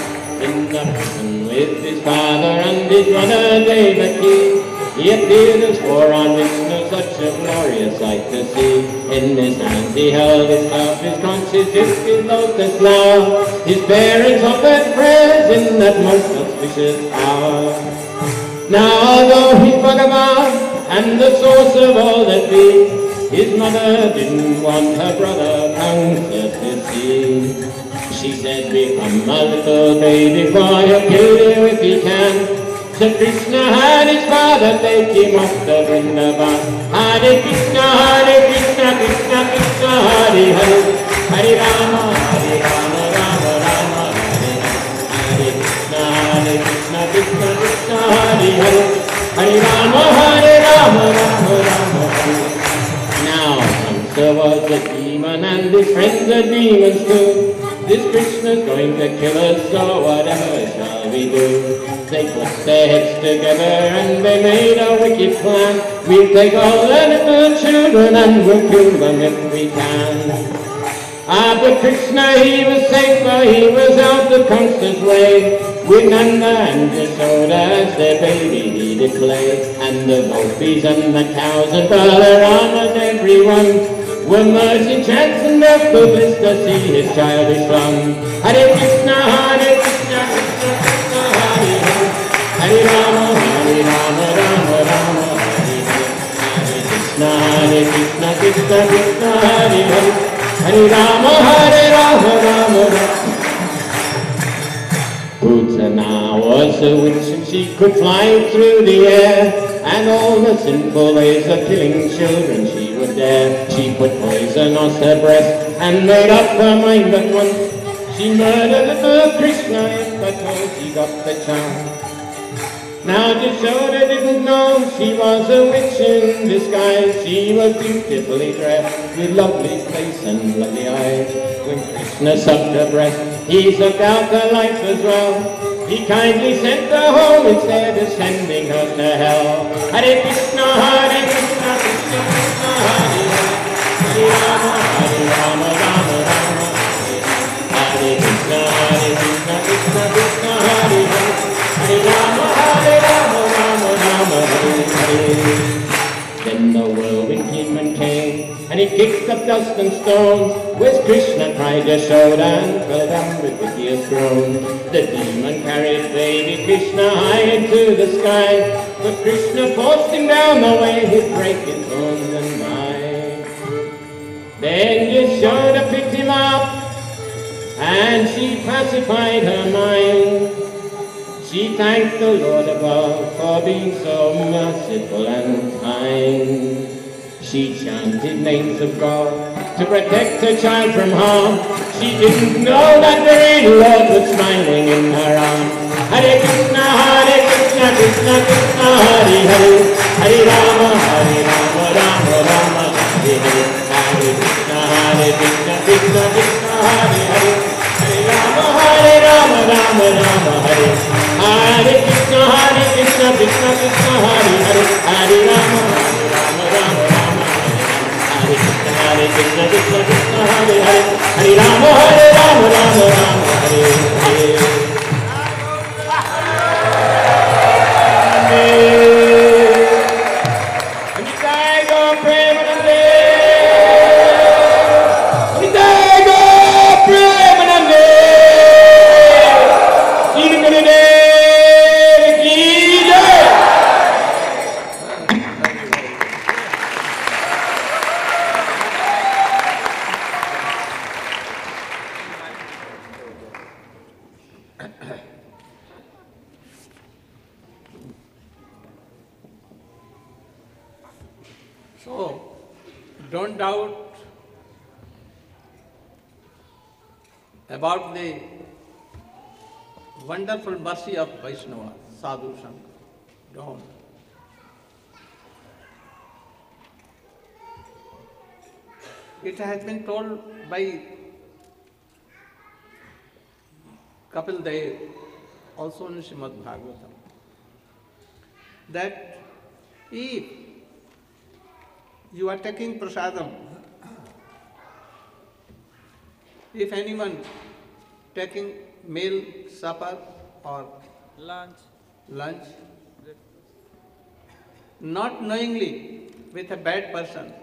In the prison with his father and his mother Devaki, he appeared as for on Vishnu, such a glorious sight to see. In his hand he held his cup, his conch, his disc, his lotus flower. His parents offered prayers in that most auspicious hour. Now although he's Bhagavan and the source of all that be, his mother didn't want her brother Kamsa to see. She said, become a little baby boy, he'll kill you if he can. So Krishna had his father take him off the Vrindavan. Hare Krishna, Hare Krishna, Krishna Krishna, Hare Hare, Hare Rama, Hare Rama, Rama Rama, Hare Hare, Hare Krishna, Hare Krishna, Krishna Krishna, Hare Hare, Hare Rama, Hare Rama, Rama Rama, Hare. Now Kamsa was a demon and his friends are demons too. This Krishna's going to kill us, so whatever shall we do? They put their heads together and they made a wicked plan. We'll take all the little children and we'll kill them if we can. Ah, but Krishna, he was safe, for he was out of Kamsa's way. With Nanda and Yashoda as their baby he did play. And the gopis and the cows and Balarama and everyone were mercy, chants and mirthful bliss to see his childish son. Hare Krishna, Hare Krishna, Krishna Krishna, Hare Hare, Hare Rama, Hare Rama, Rama Rama, Hare Hare, Hare Krishna, Hare Krishna, Krishna Krishna, Hare Hare, Hare Rama, Hare Rama, Rama Rama. Putana was a witch and she could fly through the air, and all the sinful ways of killing children she would dare. She put poison on her breast and made up her mind at once. She murdered little Krishna if at all she got the chance. Now Yashoda didn't know she was a witch in disguise. She was beautifully dressed with lovely face and lovely eyes. When Krishna sucked her breast, he sucked out her life as well. He kindly sent her home instead of sending her to hell. Hare Krishna, Hare Krishna, Krishna Krishna, Hare Hare, Hare Rama, Hare Rama, Rama Rama, Hare Hare, Hare Krishna, Hare Krishna, Krishna Krishna, Hare Hare, Hare Rama, Hare Rama, Rama Rama, Hare Hare. Then the whirlwind came and came, and he kicked up dust and stones. Where's Krishna? Cried Yashoda, and fell down with the tears groan. The demon carried baby Krishna high into the sky, but Krishna forced him down the way he'd break his bones and die. Then Yashoda picked him up, and she pacified her mind. She thanked the Lord above for being so merciful and kind. She chanted names of God to protect her child from harm. She didn't know that very Lord was smiling in her arms. Hare Krishna, Hare Krishna, Krishna Krishna, Hare Hare, Hare Rama, Hare Rama, Rama Rama, Hare Hare, Hare Krishna, Hare Krishna, Krishna Krishna, Hare Hare, Hare Rama, Hare Rama, Rama Rama, Hare Hare Krishna, Hare Krishna, Krishna Krishna, Hare Hare, Hare Rama, Hare Rama, Rama Rama, Hare Krishna, Hare Krishna, Krishna Krishna, Hare Hare, Hare Rama, Hare Rama, Rama Rama, Hare Hare. don't doubt about the wonderful mercy of Vaishnava, Sadhu Sangha. Don't. It has been told by Kapil Dev, also in Srimad Bhagavatam, that if you are taking prasadam, if anyone taking meal, supper or Lunch. lunch, not knowingly with a bad person,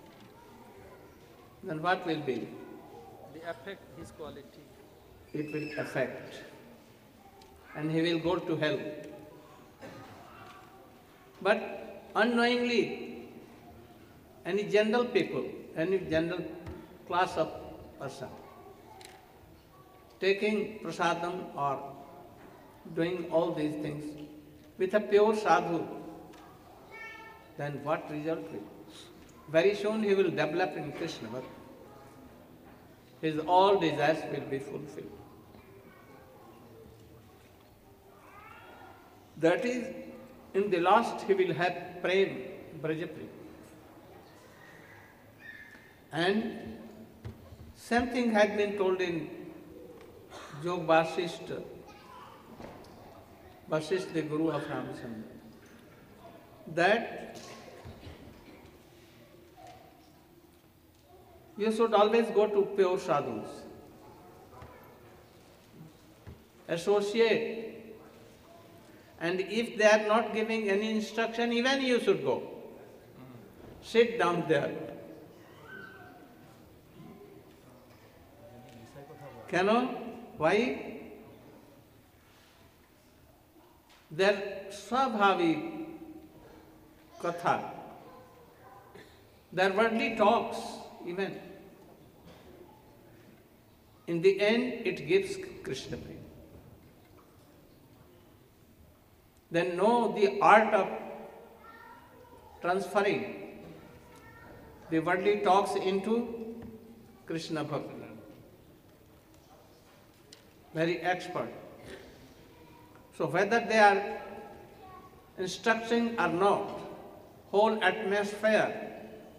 then what will be? They affect his quality. It will affect, and he will go to hell. But unknowingly, any general people, any general class of person, taking prasadam or doing all these things with a pure sadhu, then what result will? Very soon he will develop in Krishna Bhakti. His all desires will be fulfilled. That is, in the last he will have prem, Brajaprem. And something had been told in Jog Vasishtha, Vasishtha, the Guru of Ramachandra, that you should always go to pure sadhus, associate, and if they are not giving any instruction, even you should go. Sit down there. Cannot? Why? Their swabhavi katha, their worldly talks, even, in the end it gives Krishna prema. Then know the art of transferring the worldly talks into Krishna Bhakti. Very expert. So whether they are instructing or not, whole atmosphere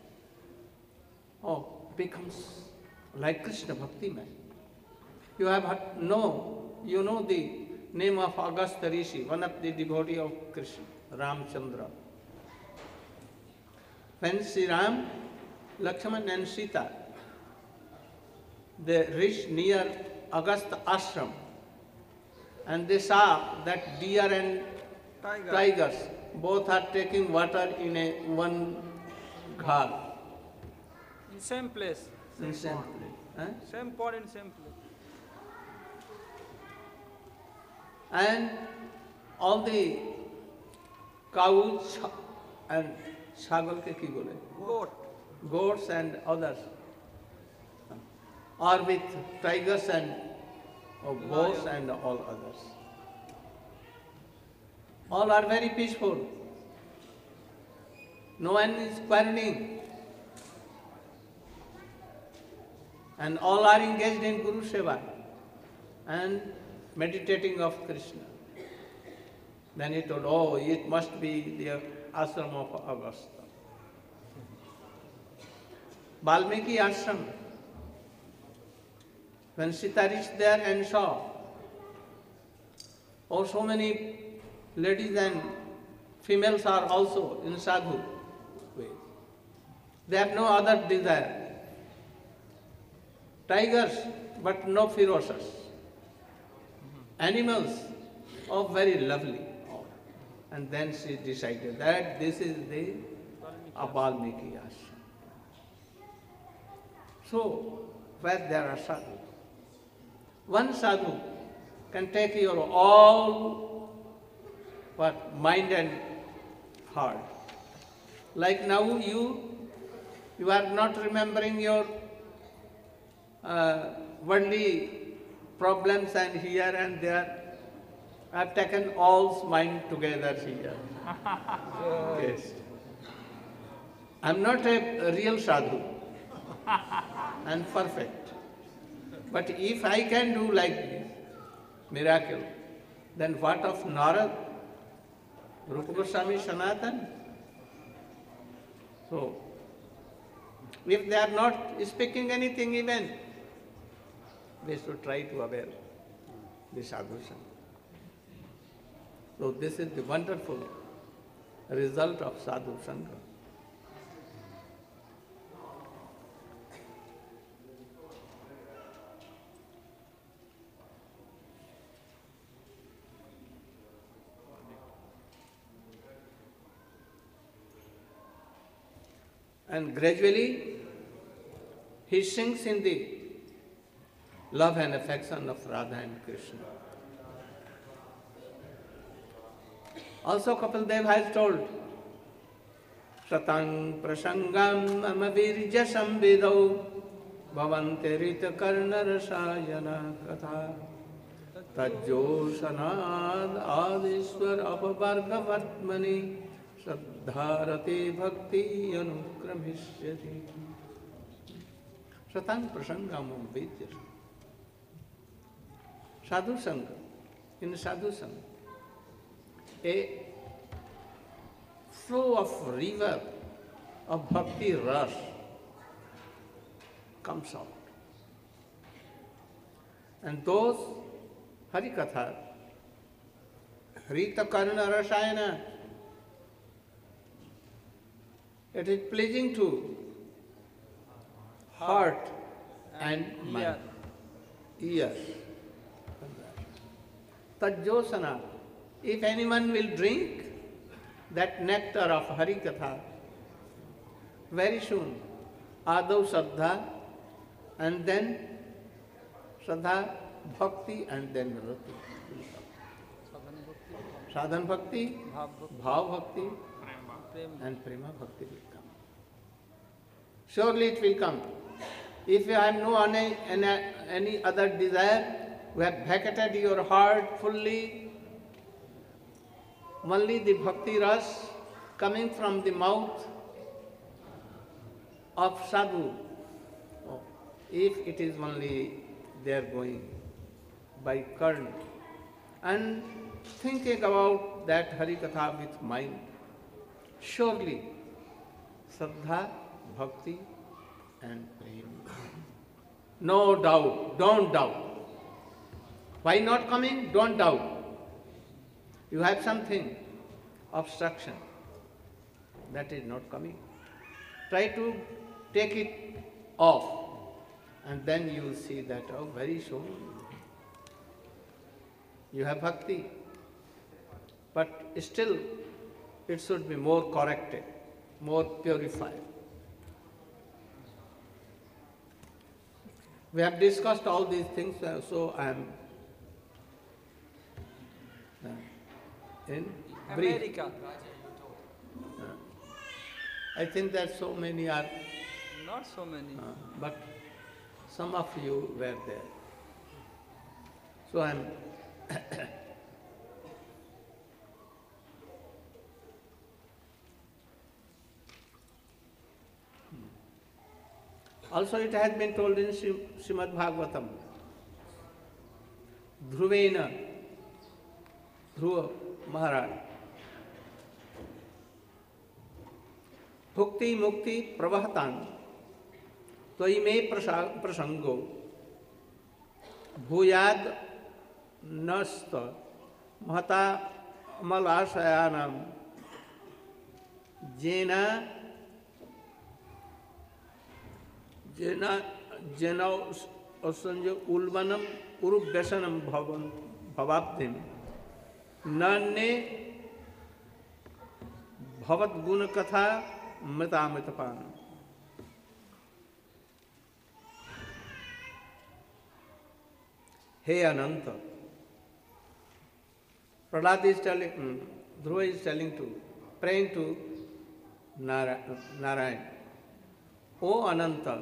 oh, becomes like Krishna Bhakti man. You have heard- know, you know the name of Agastya Rishi, one of the devotee of Krishna, Ramchandra. When Sri Ram, Lakshman and Sita, they reached near Agastya ashram, and they saw that deer and Tiger. tigers both are taking water in a one ghar, In same place. in same place. Huh? Same pond in same place. And all the cows and chagol ke ki bole, Goat. goats and others, or with tigers and or boars and all others. All are very peaceful. No one is quarreling. And all are engaged in Guru Seva and meditating of Krishna. Then he told, oh, it must be the ashram of Agastya. Valmiki ashram. When Sita reached there and saw, oh, so many ladies and females are also in sadhu way. They have no other desire. Tigers, but no ferocious. Animals, oh, very lovely. Oh. And then she decided that this is the Valmiki ashram. So, where there are sadhu, one sadhu can take your all what mind and heart. Like now you, you are not remembering your uh, worldly problems and here and there. I have taken all's mind together here. Yes. I'm not a real sadhu and perfect. But if I can do like this, miracle, then what of Narad, Rupa Goswami, Sanatan? So, if they are not speaking anything even, they should try to avail the sadhu sangha. So this is the wonderful result of sadhu sangha. And gradually he sinks in the love and affection of Radha and Krishna. Also Kapil Dev has told, Satang prasangam amavirja samvidau bhavante rita karna rasayana katha tajjo sanad adiswar apavarga vatmani Sadharate bhakti anukramishyati. Satang prasangamam vidya. Sadhu Sangha, in Sadhu Sangha, a flow of river of bhakti ras comes out. And those Harikatha, Rita Karna Rasayana, it is pleasing to heart and mind. Ears. Tajjosana. If anyone will drink that nectar of Harikatha, very soon, Adav Saddha, and then Saddha Bhakti, and then Rati. Sadhan Bhakti, Bhav Bhakti, and Prema Bhakti will come. Surely it will come. If you have no any, any, any other desire, you have vacated your heart fully, only the bhakti ras coming from the mouth of sadhu, if it is only there going by karna, and thinking about that Harikatha with mind, surely Saddha, Bhakti and Prema. No doubt, don't doubt. Why not coming? Don't doubt. You have something, obstruction, that is not coming. Try to take it off, and then you will see that, oh, very soon you have bhakti. But still, it should be more corrected, more purified. We have discussed all these things, so I am uh, in brief. America. Uh, I think that so many are, Not so many. uh, but some of you were there. So I am also it has been told in Srimad Bhagavatam, Dhruvena, Dhruva Maharaj, Bhukti Mukti Pravahatan, Tvai me prasango, Bhuyad Nasta, Mahata Malasayanam, Jena Jena Jena Osanja Ulvanam Urubyasanam Bhavan Bhavabdim Nane Bhavat Gunakatha Mitamitapana. Hey Ananta, Prahlad is telling, mm, Dhruva is telling to, praying to Narayan, O Ananta.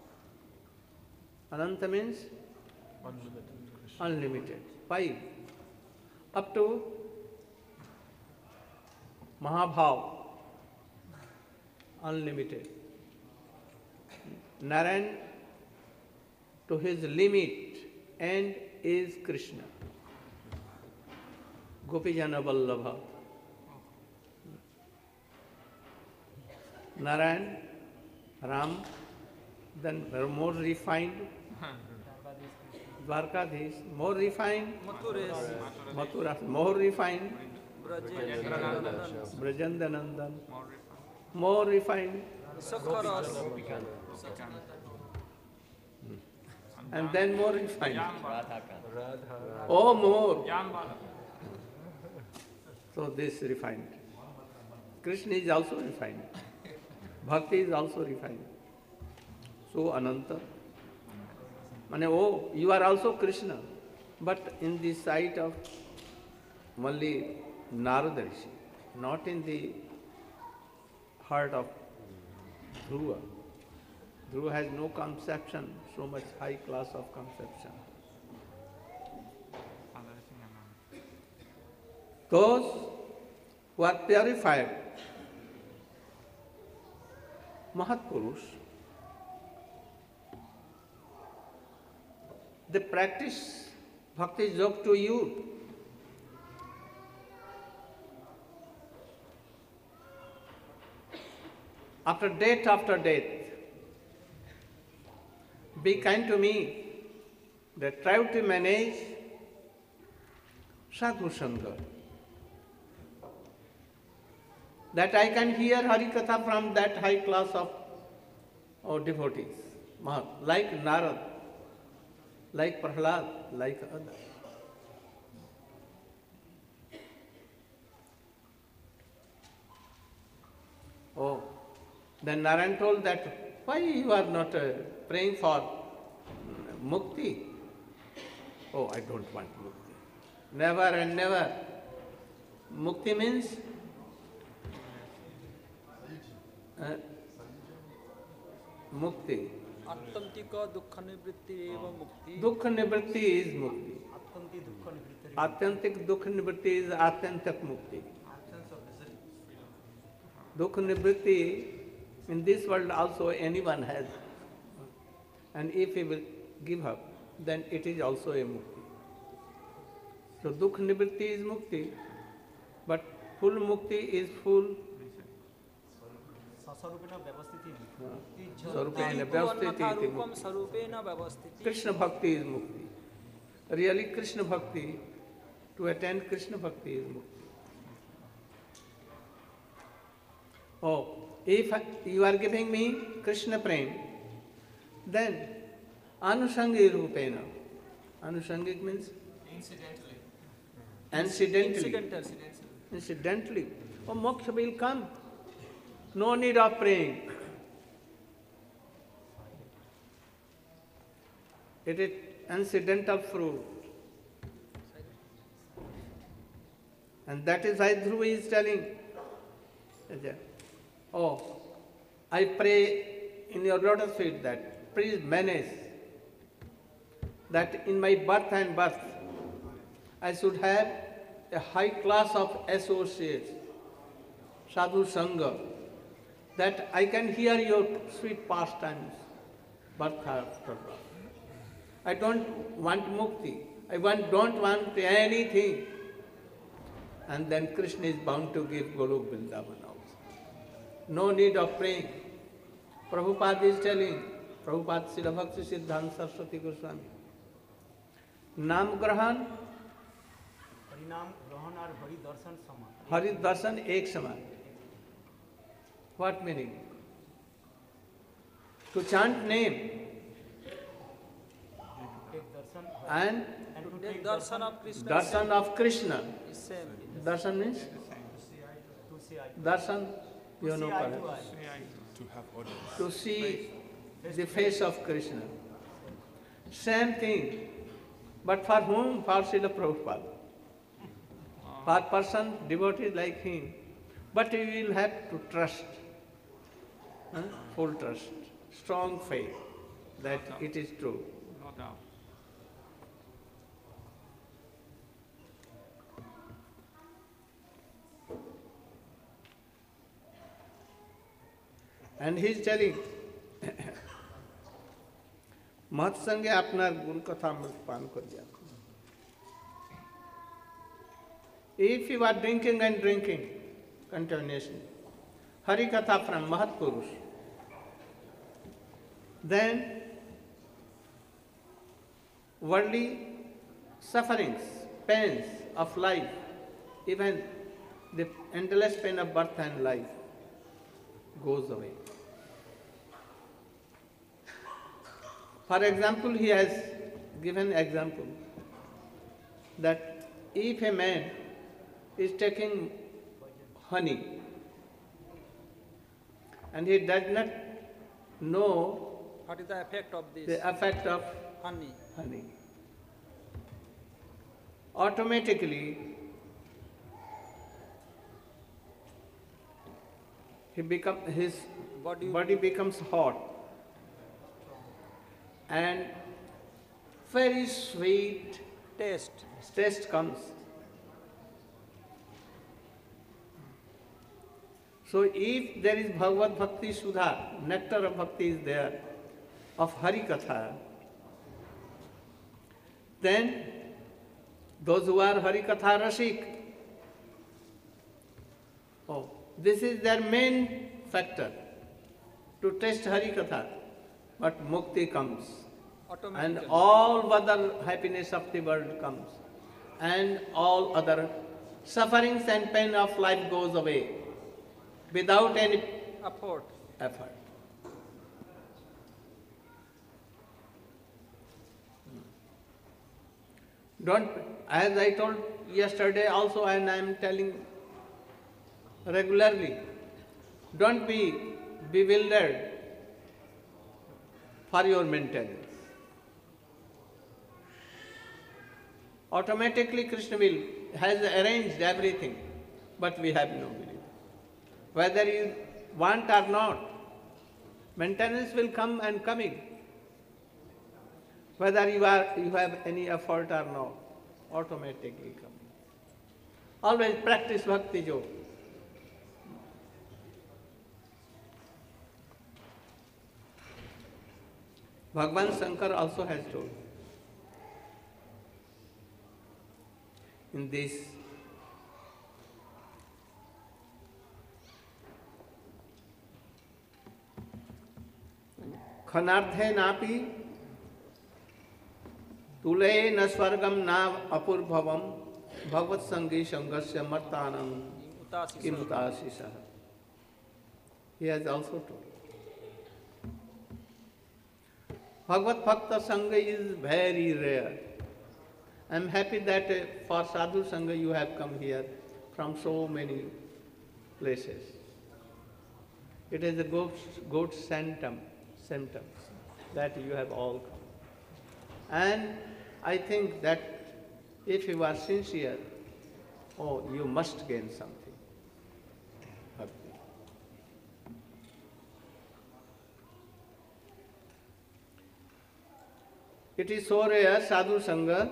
Ananta means Unlimited. unlimited. Five. Up to Mahabhav. unlimited. Narayan to his limit end is Krishna. Gopijana Vallabha. Narayan, Ram, then more refined. Dwarkadhish, more refined. Mathuresh. Mathura, more refined. Brajendrananan. Brajendanandan, more refined. Sakharas. And then more refined. Oh, more. So this refined. Krishna is also refined. Bhakti is also refined. So Ananta. Mane, oh, you are also Krishna. But in the sight of only Narada Rishi, not in the heart of Dhruva. Dhruva has no conception, so much high class of conception. Those who are purified, Mahatpurush, they practice bhakti yoga to you. After death after death, be kind to me, that try to manage sadhu sangha. That I can hear Harikatha from that high class of oh, devotees, like Narad, like Prahlad, like others. Oh, then Narayan told that, why you are not uh, praying for mukti? Oh, I don't want mukti. Never and never. Mukti means uh, mukti. Atyantika dukkha nivritti eva mukti. Dukkha nivritti is mukti. Atyantik dukkha nivritti is atyantik mukti. Dukkha nivritti, in this world also anyone has. And if he will give up, then it is also a mukti. So dukkha nivritti is mukti, but full mukti is full. Sarupena Vyavastiti. Krishna Bhakti is mukti. Really Krishna Bhakti, to attend Krishna Bhakti is mukti. Oh, if you are giving me Krishna Prem, then Anusangi Rupena. Anusangik means? Incidentally. Incidentally. Incidentally. Incidentally. Oh, moksha will come. No need of praying. It is incidental fruit. And that is why Dhruva is telling, oh, I pray in your lotus feet that please manage that in my birth and birth I should have a high class of associates, sadhu sangha, that I can hear your sweet pastimes, birth after birth. I don't want mukti. I want, don't want anything. And then Krishna is bound to give Golok Vrindavan also. No need of praying. Prabhupada is telling, Prabhupada Srila Bhakti Siddhanta Saraswati Goswami, Nam Grahan, परिणाम ग्रहण और हरि दर्शन समान. Hari Darshan ek saman. What meaning? To chant name and The darshan of Krishna. darshan of Krishna. is same. Darshan means? Darshan, you know perhaps. To have audience. To see the face of Krishna. Same thing. But for whom? For Srila Prabhupada. For person, devotees like him. But you will have to trust. Huh? Full trust. Strong faith that it is true. No doubt. And he is telling, মহৎ সঙ্গে আপনার গুণ কথা অমৃত পান করিয়া। If you are drinking and drinking, contamination, Hari Katha from Mahat Purush, then worldly sufferings, pains of life, even the endless pain of birth and life goes away. For example, he has given example that if a man is taking honey and he does not know What is the effect of this the effect of honey? honey, automatically he become, his Body- body becomes hot and very sweet Taste. taste comes. So if there is Bhagavad Bhakti Sudha, nectar of bhakti is there, of Hari Katha, then those who are Hari Katha Rashik, oh, this is their main factor to taste Hari Katha, but mukti comes. And Automatically. all other happiness of the world comes. And all other sufferings and pain of life goes away without any Effort. effort. Don't, as I told yesterday also and I am telling regularly, don't be bewildered for your maintenance. Automatically Krishna will has arranged everything, but we have no belief. Whether you want or not, maintenance will come and coming. Whether you are you have any effort or not, automatically coming. Always practice bhakti yoga. Bhagavan Shankar also has told in this Khanardhe napi tule na swargam na apurbhavam bhagavat sangi sangasya martanam kimutasisa. He has also told. Bhagavat Bhakta Sangha is very rare. I am happy that uh, for Sadhu Sangha you have come here from so many places. It is a good, good symptom, symptom that you have all come. And I think that if you are sincere, oh, you must gain something. Bhakti. It is so rare, Sadhu Sangha,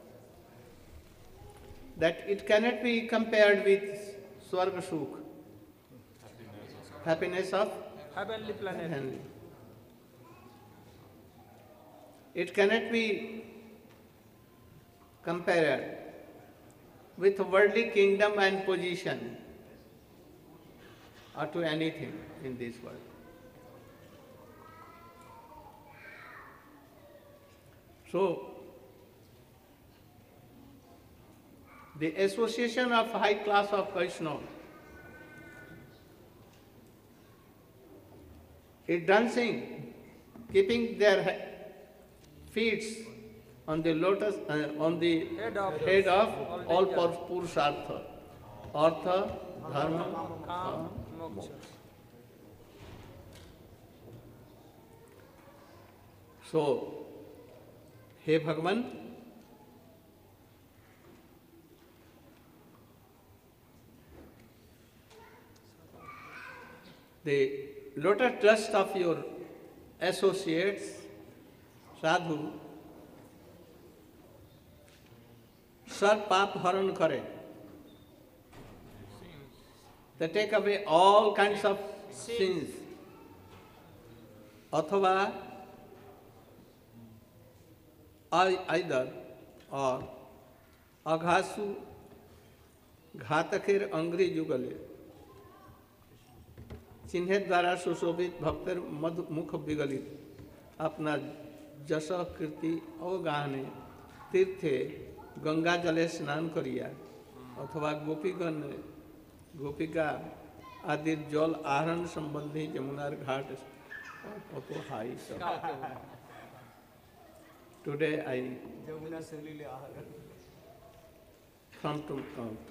that it cannot be compared with Swarga Sukh, happiness of Heavenly planet. heavenly. It cannot be compared with worldly kingdom and position or to anything in this world. So, the association of high class of Vaishnava is dancing, keeping their he- feet on the lotus, uh, on the Head of- head of all all danger. pur- Purushartha, Artha, Dharma, Kam, Kam, moksha. So, Hey Bhagavan, the lotus dust of your associates, sadhu, sar paap haran kare. They take away all kinds of sins अथवा either और अघासु घातकेर angry युगले चिन्ह द्वारा सुशोभित भक्तर मधु मुख विगलित अपना जश कीर्ति अवगाहने तीर्थे गंगा जले स्नान करिया अथवा गोपीगण गोपिका आदि जल आहरण संबंधी यमुनार घाट हाई टुडे आई जमुना से ले आहरण come to come